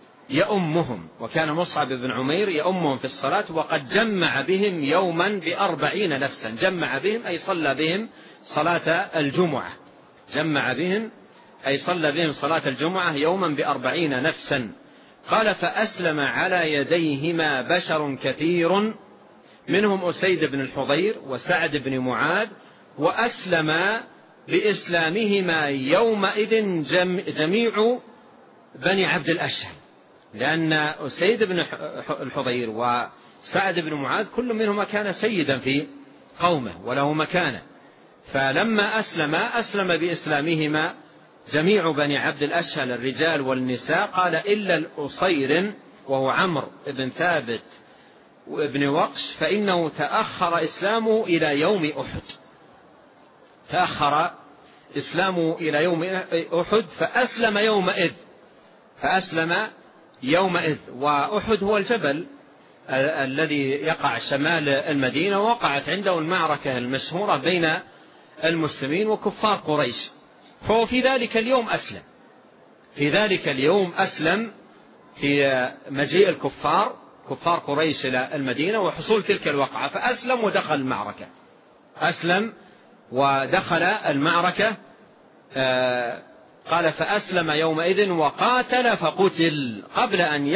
يأمهم في الصلاة، وقد جمع بهم يوما ب40 نفسا. جمع بهم أي صلى بهم صلاة الجمعة يوما ب40 نفسا. قال فأسلم على يديهما بشر كثير منهم أسيد بن الحضير وسعد بن معاذ، وأسلم بإسلامهما يومئذ جميع بني عبد الأشهل، لأن أسيد بن الحضير وسعد بن معاذ كل منهما كان سيدا في قومه وله مكانه. فلما أسلم بإسلامهما جميع بني عبد الأشهل الرجال والنساء. قال إلا الأصير وهو عمرو بن ثابت وابن وقش فإنه تأخر إسلامه إلى يوم أحد فأسلم يومئذ. وأحد هو الجبل الذي يقع شمال المدينة، وقعت عنده المعركة المشهورة بين المسلمين وكفار قريش. فهو في ذلك اليوم أسلم في مجيء كفار قريش إلى المدينة وحصول تلك الوقعة، فأسلم ودخل المعركة. قال فأسلم يومئذ وقاتل فقتل قبل أن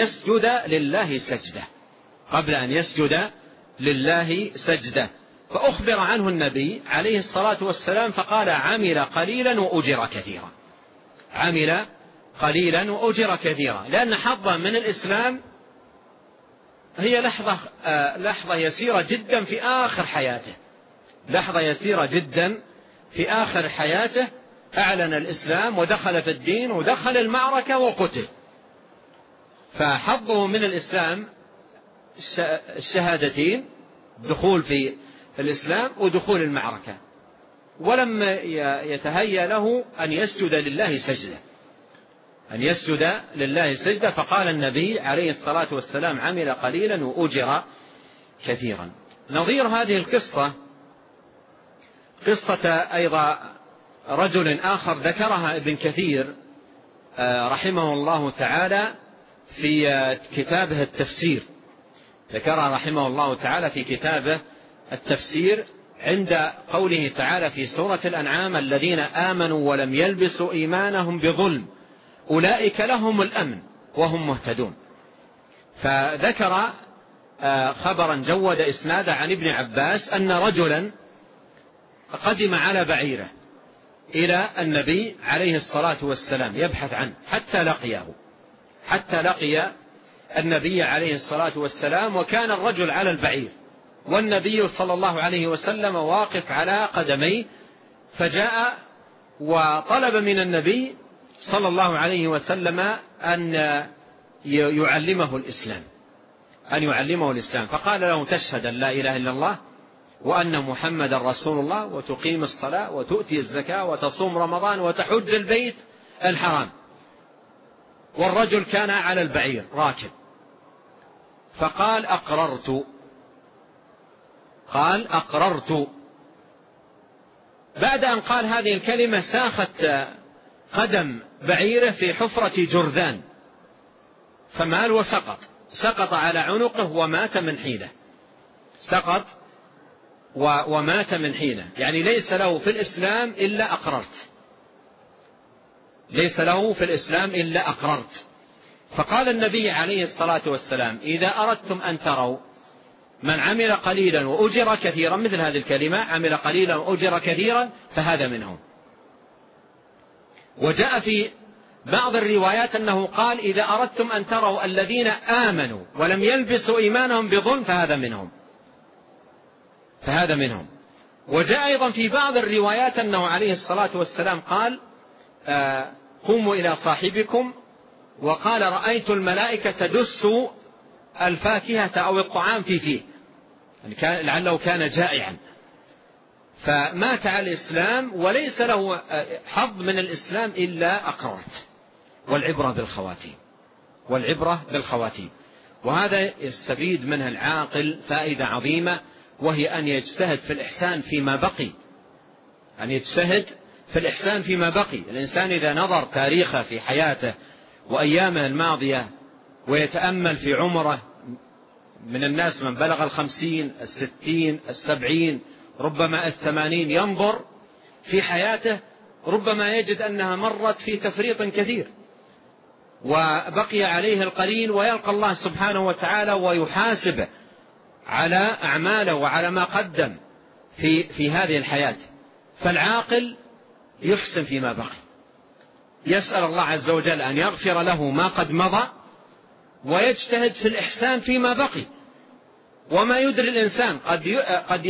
يسجد لله سجدة. فأخبر عنه النبي عليه الصلاة والسلام فقال عمل قليلا وأجر كثيرا، لأن حظا من الإسلام هي لحظة يسيرة جدا في آخر حياته، أعلن الإسلام ودخل في الدين ودخل المعركة وقتل. فحظه من الإسلام الشهادتين، دخول في الإسلام ودخول المعركة، ولم يتهيأ له أن يسجد لله سجدة. فقال النبي عليه الصلاة والسلام عمل قليلا وأجر كثيرا. نظير هذه القصة قصة أيضا رجل آخر ذكرها ابن كثير رحمه الله تعالى في كتابه التفسير، عند قوله تعالى في سورة الأنعام الذين آمنوا ولم يلبسوا إيمانهم بظلم أولئك لهم الأمن وهم مهتدون. فذكر خبرا جود إسناده عن ابن عباس أن رجلا قدم على بعيره إلى النبي عليه الصلاة والسلام يبحث عنه حتى لقي النبي عليه الصلاة والسلام، وكان الرجل على البعير والنبي صلى الله عليه وسلم واقف على قدميه، فجاء وطلب من النبي صلى الله عليه وسلم أن يعلمه الإسلام. فقال له تشهد أن لا إله إلا الله وأن محمد رسول الله وتقيم الصلاة وتؤتي الزكاة وتصوم رمضان وتحج البيت الحرام. والرجل كان على البعير راكب، فقال أقررت قال أقررت. بعد أن قال هذه الكلمة ساخت قدم بعيره في حفرة جرذان فمال وسقط، سقط على عنقه ومات من حينه، سقط ومات من حينه. يعني ليس له في الإسلام إلا أقررت، ليس له في الإسلام إلا أقررت. فقال النبي عليه الصلاة والسلام: إذا أردتم أن تروا من عمل قليلا وأجر كثيرا، مثل هذه الكلمة، عمل قليلا وأجر كثيرا، فهذا منهم. وجاء في بعض الروايات أنه قال: إذا أردتم أن تروا الذين آمنوا ولم يلبسوا إيمانهم بظلم فهذا منهم، فهذا منهم. وجاء أيضا في بعض الروايات أنه عليه الصلاة والسلام قال: قوموا إلى صاحبكم، وقال: رأيت الملائكة تدس الفاكهة أو الطعام في فيه، يعني لعله كان جائعا. فمات على الإسلام وليس له حظ من الإسلام إلا أقررت. والعبرة بالخواتيم، والعبرة بالخواتيم. وهذا يستفيد منها العاقل فائدة عظيمة، وهي أن يجتهد في الإحسان فيما بقي، أن يجتهد في الإحسان فيما بقي. الإنسان إذا نظر تاريخه في حياته وأيامه الماضية ويتأمل في عمره، من الناس من بلغ 50 60 70 ربما 80، ينظر في حياته ربما يجد أنها مرت في تفريط كثير وبقي عليه القليل، ويلقى الله سبحانه وتعالى ويحاسبه على أعماله وعلى ما قدم في هذه الحياة. فالعاقل يحسن فيما بقي، يسأل الله عز وجل أن يغفر له ما قد مضى، ويجتهد في الإحسان فيما بقي. وما يدري الإنسان قد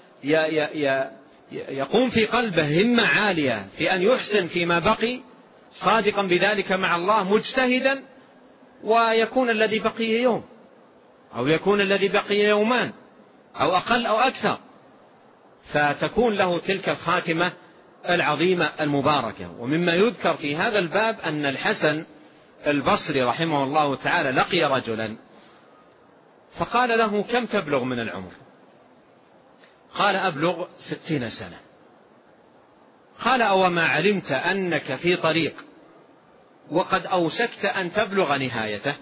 يقوم في قلبه همة عالية في أن يحسن فيما بقي، صادقا بذلك مع الله مجتهدا، ويكون الذي بقي يوم، أو يكون الذي بقي يومان، أو أقل أو أكثر، فتكون له تلك الخاتمة العظيمة المباركة. ومما يذكر في هذا الباب أن الحسن البصري رحمه الله تعالى لقي رجلا فقال له: كم تبلغ من العمر؟ قال: أبلغ 60 سنة. قال: أوما علمت أنك في طريق وقد أوشكت أن تبلغ نهايته؟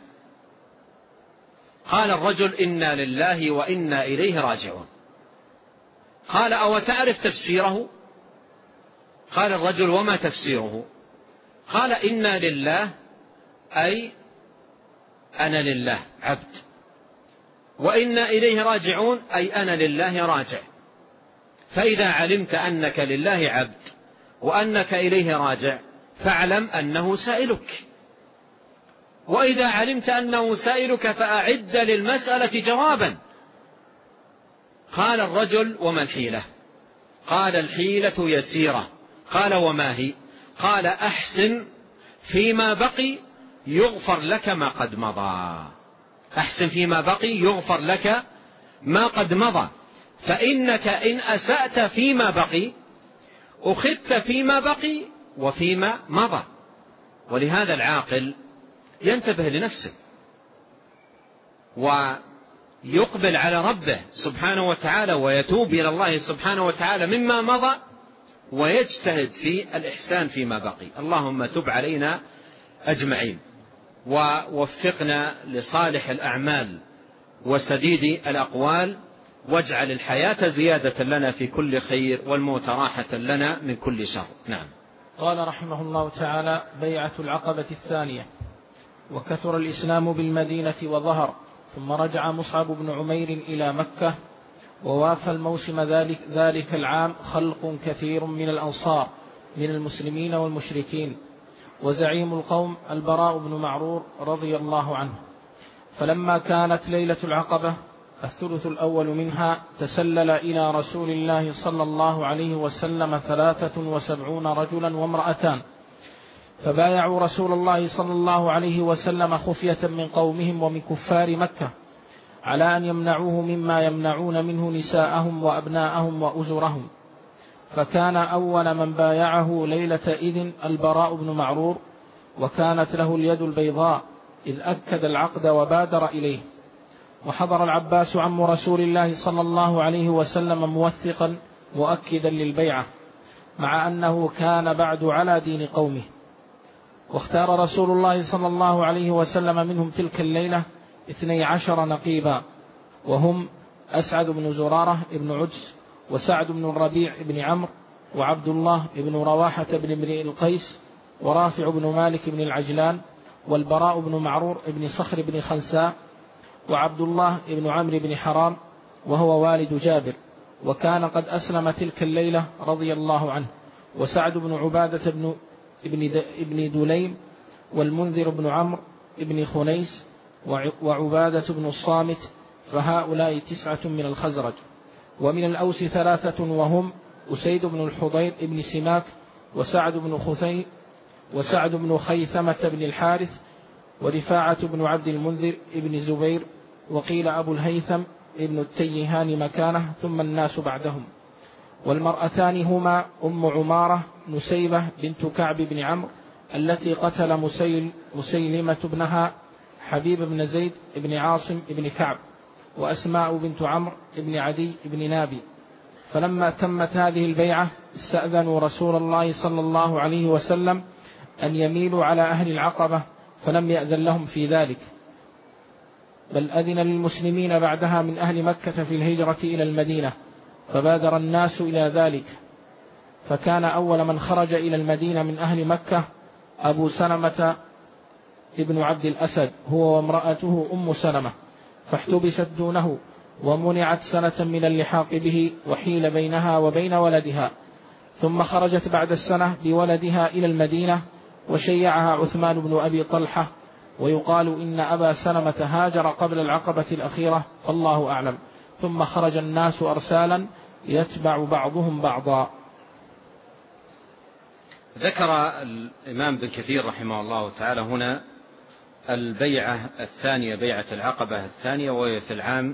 قال الرجل: إنا لله وإنا إليه راجعون. قال: أو تعرف تفسيره؟ قال الرجل: وما تفسيره؟ قال: إنا لله أي أنا لله عبد، وإنا إليه راجعون أي أنا لله راجع. فإذا علمت أنك لله عبد وأنك إليه راجع فاعلم أنه سائلك، وإذا علمت أنه سائلك فأعد للمسألة جوابا. قال الرجل: وما الحيلة؟ قال: الحيلة يسيرة. قال: وما هي؟ قال: أحسن فيما بقي يغفر لك ما قد مضى. أحسن فيما بقي يغفر لك ما قد مضى، فإنك إن أسأت فيما بقي أخذت فيما بقي وفيما مضى. ولهذا العاقل ينتبه لنفسه ويقبل على ربه سبحانه وتعالى ويتوب إلى الله سبحانه وتعالى مما مضى، ويجتهد في الإحسان فيما بقي. اللهم تب علينا أجمعين، ووفقنا لصالح الأعمال وسديد الأقوال، واجعل الحياة زيادة لنا في كل خير والموت راحة لنا من كل شر. نعم. قال رحمه الله تعالى: بيعة العقبة الثانية. وكثر الإسلام بالمدينة وظهر، ثم رجع مصعب بن عمير إلى مكة، ووافى الموسم ذلك العام خلق كثير من الأنصار من المسلمين والمشركين، وزعيم القوم البراء بن معرور رضي الله عنه. فلما كانت ليلة العقبة الثلث الأول منها، تسلل إلى رسول الله صلى الله عليه وسلم 73 رجلا وامرأتان، فبايعوا رسول الله صلى الله عليه وسلم خفية من قومهم ومن كفار مكة على أن يمنعوه مما يمنعون منه نساءهم وأبناءهم وأزرهم. فكان أول من بايعه ليلة إذن البراء بن معرور، وكانت له اليد البيضاء، إذ أكد العقد وبادر إليه. وحضر العباس عم رسول الله صلى الله عليه وسلم موثقا مؤكدا للبيعة، مع أنه كان بعد على دين قومه. واختار رسول الله صلى الله عليه وسلم منهم تلك الليلة 12 نقيبا، وهم أسعد بن زرارة بن عدس، وسعد بن الربيع بن عمرو، وعبد الله بن رواحة بن امرئ القيس، ورافع بن مالك بن العجلان، والبراء بن معرور بن صخر بن خنساء، وعبد الله بن عمرو بن حرام وهو والد جابر، وكان قد أسلم تلك الليلة رضي الله عنه، وسعد بن عبادة ابن دليم، والمنذر بن عمرو بن خنيس، وعبادة بن الصامت، فهؤلاء 9 من الخزرج. ومن الأوس 3 وهم أسيد بن الحضير بن سماك، وسعد بن خيثمة بن الحارث، ورفاعة بن عبد المنذر بن زبير، وقيل أبو الهيثم ابن التيهان مكانه، ثم الناس بعدهم. والمرأتان هما أم عمارة نسيبة بنت كعب بن عمرو التي قتل مسيلمة ابنها حبيب بن زيد بن عاصم بن كعب، وأسماء بنت عمرو بن عدي بن نابي. فلما تمت هذه البيعة استأذنوا رسول الله صلى الله عليه وسلم أن يميلوا على أهل العقبة، فلم يأذن لهم في ذلك، بل أذن للمسلمين بعدها من أهل مكة في الهجرة إلى المدينة، فبادر الناس إلى ذلك. فكان أول من خرج إلى المدينة من أهل مكة أبو سلمة ابن عبد الأسد، هو وامرأته أم سلمة، فاحتبست دونه ومنعت سنة من اللحاق به، وحيل بينها وبين ولدها. ثم خرجت بعد السنة بولدها إلى المدينة، وشيعها عثمان بن أبي طلحة، ويقال إن أبا سلمة هاجر قبل العقبة الأخيرة، والله أعلم. ثم خرج الناس أرسالا يتبع بعضهم بعضا. ذكر الإمام ابن كثير رحمه الله تعالى هنا البيعة الثانية، بيعة العقبة الثانية، وهي في العام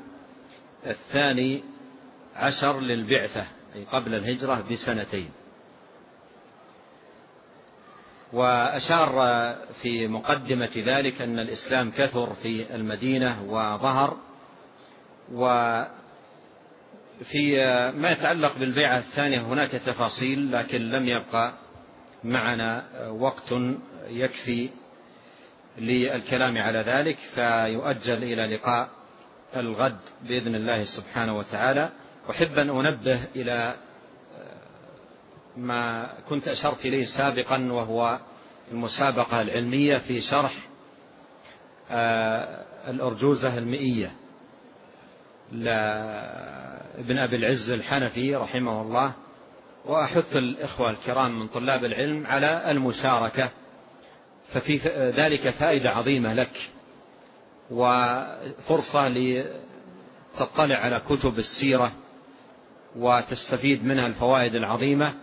12 للبعثة، أي قبل الهجرة ب2 وأشار في مقدمة ذلك أن الإسلام كثر في المدينة وظهر. وفي ما يتعلق بالبيعة الثانية هناك تفاصيل، لكن لم يبقى معنا وقت يكفي للكلام على ذلك، فيؤجل إلى لقاء الغد بإذن الله سبحانه وتعالى. أحب أن أنبه إلى ما كنت أشرت إليه سابقا، وهو المسابقة العلمية في شرح الأرجوزة المئية لابن أبي العز الحنفي رحمه الله. وأحث الإخوة الكرام من طلاب العلم على المشاركة، ففي ذلك فائدة عظيمة لك، وفرصة لتطلع على كتب السيرة وتستفيد منها الفوائد العظيمة.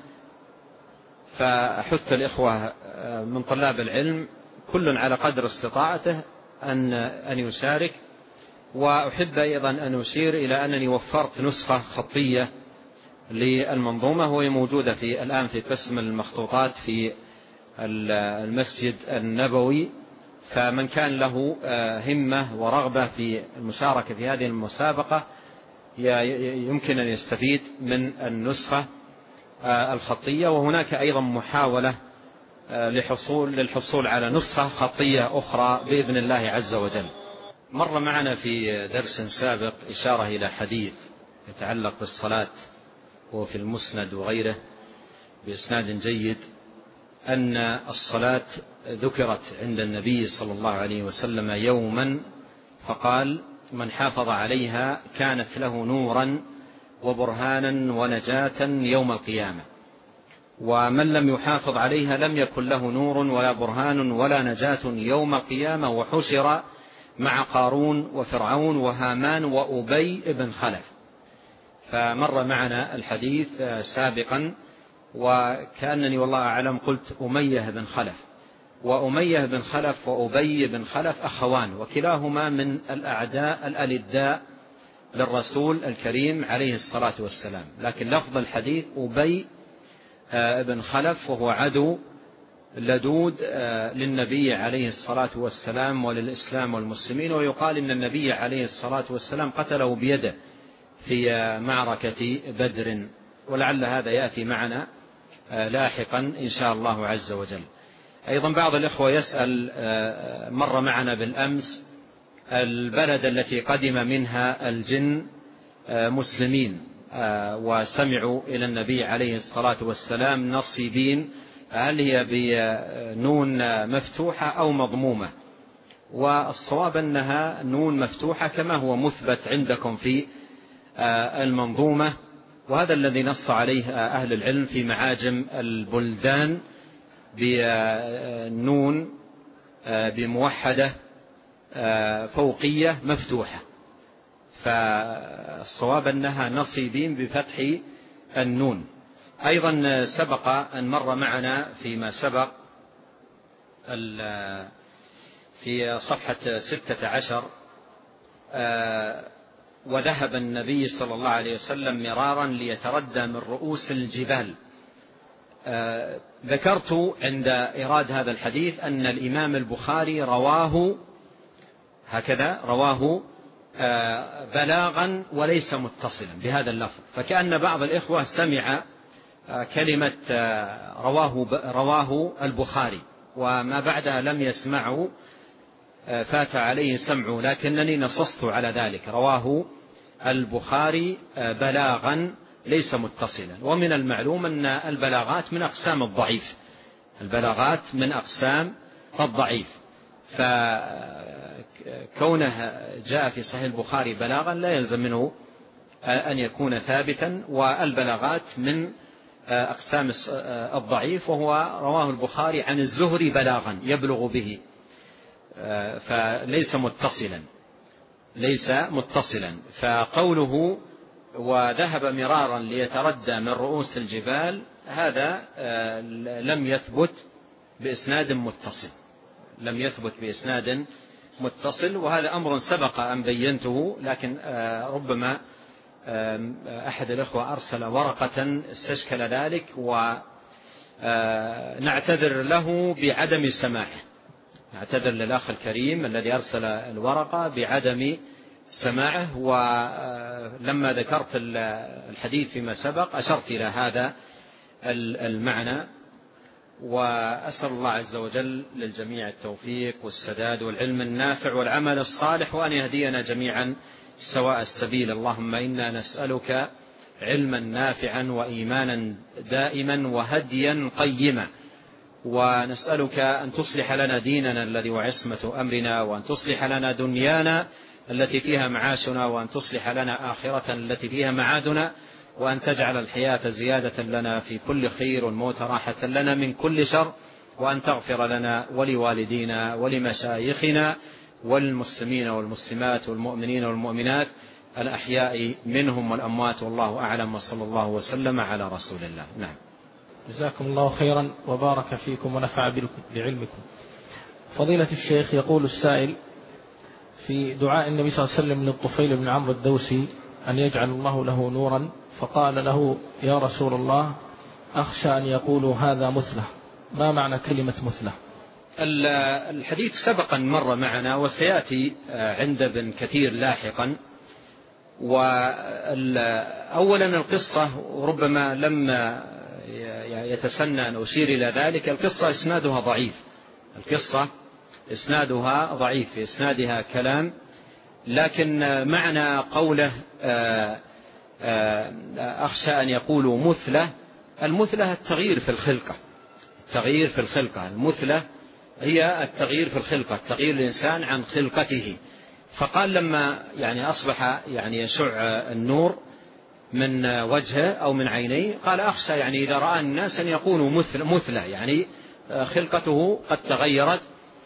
فأحث الإخوة من طلاب العلم كل على قدر استطاعته أن يشارك. وأحب أيضا أن أشير إلى أنني وفرت نسخة خطية للمنظومة، وهي موجودة الآن في قسم المخطوطات في المسجد النبوي، فمن كان له همة ورغبة في المشاركة في هذه المسابقة يمكن أن يستفيد من النسخة الخطية. وهناك أيضا محاولة للحصول على نسخة خطية أخرى بإذن الله عز وجل. مر معنا في درس سابق إشارة إلى حديث يتعلق بالصلاة وفي المسند وغيره بإسناد جيد، أن الصلاة ذكرت عند النبي صلى الله عليه وسلم يوما فقال: من حافظ عليها كانت له نورا وبرهانا ونجاة يوم القيامة، ومن لم يحافظ عليها لم يكن له نور ولا برهان ولا نجاة يوم القيامة، وحشر مع قارون وفرعون وهامان وأبي بن خلف. فمر معنا الحديث سابقا، وكأنني والله أعلم قلت أمية بن خلف، وأمية بن خلف وأبي بن خلف أخوان، وكلاهما من الأعداء الألداء للرسول الكريم عليه الصلاة والسلام. لكن لفظ الحديث أبي بن خلف، وهو عدو لدود للنبي عليه الصلاة والسلام وللإسلام والمسلمين، ويقال إن النبي عليه الصلاة والسلام قتله بيده في معركة بدر، ولعل هذا يأتي معنا لاحقا إن شاء الله عز وجل. أيضا بعض الإخوة يسأل، مر معنا بالأمس البلد التي قدم منها الجن مسلمين وسمعوا إلى النبي عليه الصلاة والسلام نصيبين، هل هي بنون مفتوحة أو مضمومة؟ والصواب أنها نون مفتوحة كما هو مثبت عندكم في المنظومة، وهذا الذي نص عليه أهل العلم في معاجم البلدان بنون بموحدة فوقية مفتوحة، فالصواب أنها نصيبين بفتح النون. أيضا سبق أن مر معنا فيما سبق في صفحة 16 وذهب النبي صلى الله عليه وسلم مرارا ليتردى من رؤوس الجبال. ذكرت عند إيراد هذا الحديث أن الإمام البخاري رواه هكذا، رواه بلاغا وليس متصلا بهذا اللفظ، فكأن بعض الإخوة سمع كلمة رواه البخاري وما بعدها لم يسمعه، فات عليه سمعه، لكنني نصصت على ذلك، رواه البخاري بلاغا ليس متصلا. ومن المعلوم أن البلاغات من أقسام الضعيف، البلاغات من أقسام الضعيف، فكونه جاء في صحيح البخاري بلاغا لا يلزم منه أن يكون ثابتا، والبلاغات من أقسام الضعيف، وهو رواه البخاري عن الزهري بلاغا يبلغ به، فليس متصلا، ليس متصلا. فقوله وذهب مرارا ليتردى من رؤوس الجبال هذا لم يثبت بإسناد متصل، لم يثبت بإسناد متصل، وهذا أمر سبق أن بينته، لكن ربما أحد الأخوة أرسل ورقة استشكل ذلك، ونعتذر له بعدم سماعه، نعتذر للأخ الكريم الذي أرسل الورقة بعدم سماعه. ولما ذكرت الحديث فيما سبق أشرت إلى هذا المعنى، وأسأل الله عز وجل للجميع التوفيق والسداد والعلم النافع والعمل الصالح، وأن يهدينا جميعا سواء السبيل. اللهم إنا نسألك علما نافعا وإيمانا دائما وهديا قيما، ونسألك أن تصلح لنا ديننا الذي وعصمة أمرنا، وأن تصلح لنا دنيانا التي فيها معاشنا، وأن تصلح لنا آخرة التي فيها معادنا، وأن تجعل الحياة زيادة لنا في كل خير والموت راحة لنا من كل شر، وأن تغفر لنا ولوالدينا ولمشايخنا والمسلمين والمسلمات والمؤمنين والمؤمنات الأحياء منهم والأموات، والله أعلم، وصلى الله وسلم على رسول الله. نعم. جزاكم الله خيرا وبارك فيكم ونفع بعلمكم. فضيلة الشيخ، يقول السائل في دعاء النبي صلى الله عليه وسلم للطفيل بن عمرو الدوسي أن يجعل الله له نورا، فقال له يا رسول الله أخشى أن يقولوا هذا مثله، ما معنى كلمة مثله؟ الحديث سبقا مر معنا وسيأتي عند ابن كثير لاحقا. وأولا القصة ربما لم يتسنى أن أشير إلى ذلك، القصة إسنادها ضعيف، القصة إسنادها ضعيف، في إسنادها كلام، لكن معنى قوله أخشى أن يقولوا مثله، المثلة التغيير في الخلقة، التغيير في الخلقة، المثلة هي التغيير في الخلقة، تغيير الإنسان عن خلقته. فقال لما أصبح يشع النور من وجهه أو من عينيه، قال أخشى إذا رأى الناس أن يكونوا مثله، خلقته قد تغيرت،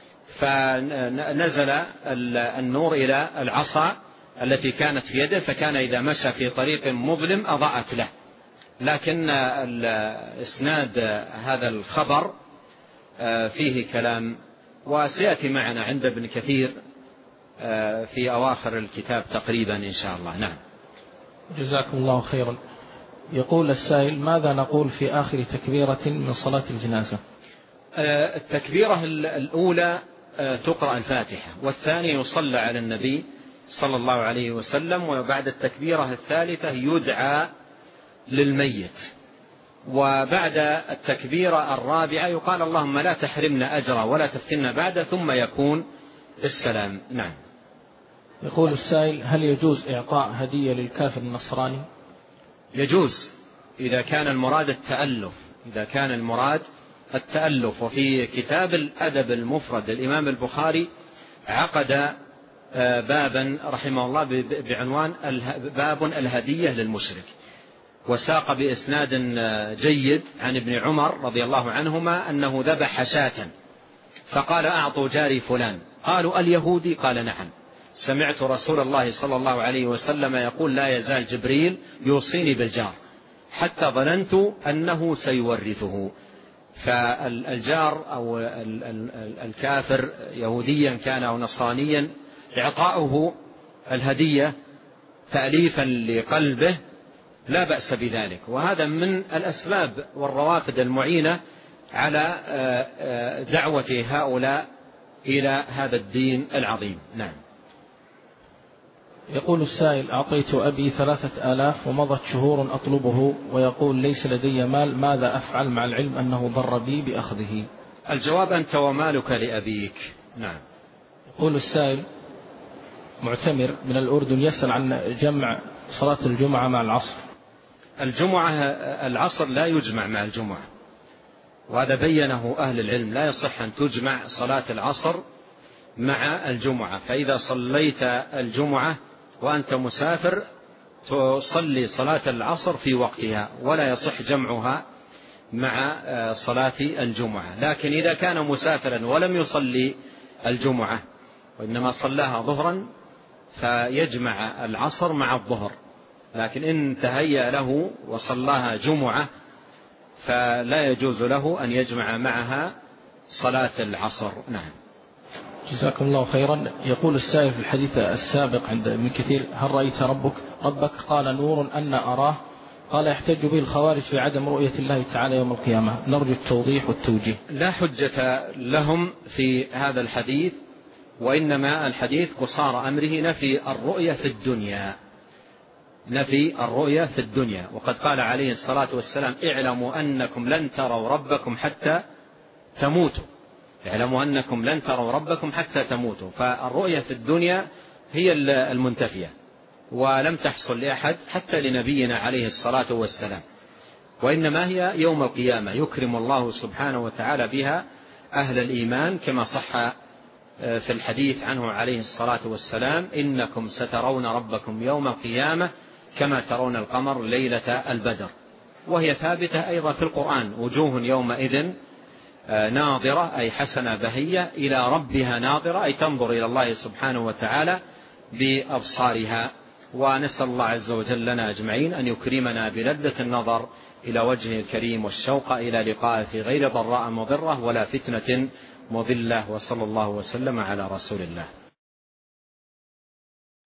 فنزل النور إلى العصا التي كانت في يده، فكان إذا مشى في طريق مظلم أضاءت له. لكن إسناد هذا الخبر فيه كلام، وسيأتي معنا عند ابن كثير في أواخر الكتاب تقريبا إن شاء الله. نعم. جزاكم الله خيرا. يقول السائل ماذا نقول في آخر تكبيرة من صلاة الجنازة؟ التكبيرة الأولى تقرأ الفاتحة، والثانية يصلى على النبي صلى الله عليه وسلم، وبعد التكبيرة الثالثة يدعى للميت، وبعد التكبيرة الرابعة يقال اللهم لا تحرمنا أجره ولا تفتنا بعده، ثم يكون السلام. نعم. يقول السائل: هل يجوز إعطاء هدية للكافر النصراني؟ يجوز إذا كان المراد التألف، إذا كان المراد التألف. وفي كتاب الأدب المفرد الإمام البخاري عقد بابا رحمه الله بعنوان باب الهدية للمشرك، وساق بإسناد جيد عن ابن عمر رضي الله عنهما أنه ذبح شاة فقال: أعطوا جاري فلان. قالوا: اليهودي؟ قال: نعم، سمعت رسول الله صلى الله عليه وسلم يقول: لا يزال جبريل يوصيني بالجار، حتى ظننت أنه سيورثه. فالجار أو الكافر يهوديا كان أو نصرانيا إعطاؤه الهدية تأليفا لقلبه لا بأس بذلك، وهذا من الأسباب والروافد المعينة على دعوة هؤلاء إلى هذا الدين العظيم. نعم. يقول السائل: أعطيت أبي 3000 ومضت شهور أطلبه ويقول ليس لدي مال، ماذا أفعل مع العلم أنه ضر بي بأخذه؟ الجواب: أنت ومالك لأبيك. نعم. يقول السائل: معتمر من الأردن يسأل عن جمع صلاة الجمعة مع العصر. العصر لا يجمع مع الجمعة، وهذا بينه أهل العلم، لا يصح أن تجمع صلاة العصر مع الجمعة. فإذا صليت الجمعة وأنت مسافر تصلي صلاة العصر في وقتها، ولا يصح جمعها مع صلاة الجمعة. لكن إذا كان مسافرا ولم يصلي الجمعة وإنما صلاها ظهرا فيجمع العصر مع الظهر، لكن إن تهيأ له وصلاها جمعة فلا يجوز له أن يجمع معها صلاة العصر. نعم. جزاكم الله خيرا. يقول السائل في الحديث السابق عند ابن كثير: هل رأيت ربك؟ قال: نور أن أراه. قال: يحتج به الخوارج في عدم رؤية الله تعالى يوم القيامة. نرجو التوضيح والتوجيه. لا حجة لهم في هذا الحديث، وإنما الحديث قصار أمره نفي الرؤية في الدنيا، نفي الرؤية في الدنيا. وقد قال عليه الصلاة والسلام: اعلموا أنكم لن تروا ربكم حتى تموتوا، اعلموا أنكم لن تروا ربكم حتى تموتوا. فالرؤية في الدنيا هي المنتفية، ولم تحصل لأحد حتى لنبينا عليه الصلاة والسلام، وإنما هي يوم القيامة يكرم الله سبحانه وتعالى بها أهل الإيمان، كما صح في الحديث عنه عليه الصلاة والسلام: إنكم سترون ربكم يوم القيامة كما ترون القمر ليلة البدر. وهي ثابتة أيضا في القرآن: وجوه يومئذ ناظرة، أي حسنة بهية، إلى ربها ناظرة، أي تنظر إلى الله سبحانه وتعالى بأبصارها. ونسأل الله عز وجل لنا أجمعين أن يكرمنا بلذة النظر إلى وجهه الكريم والشوق إلى لقائه في غير ضراء مضرة ولا فتنة مضلة. وصلى الله وسلم على رسول الله.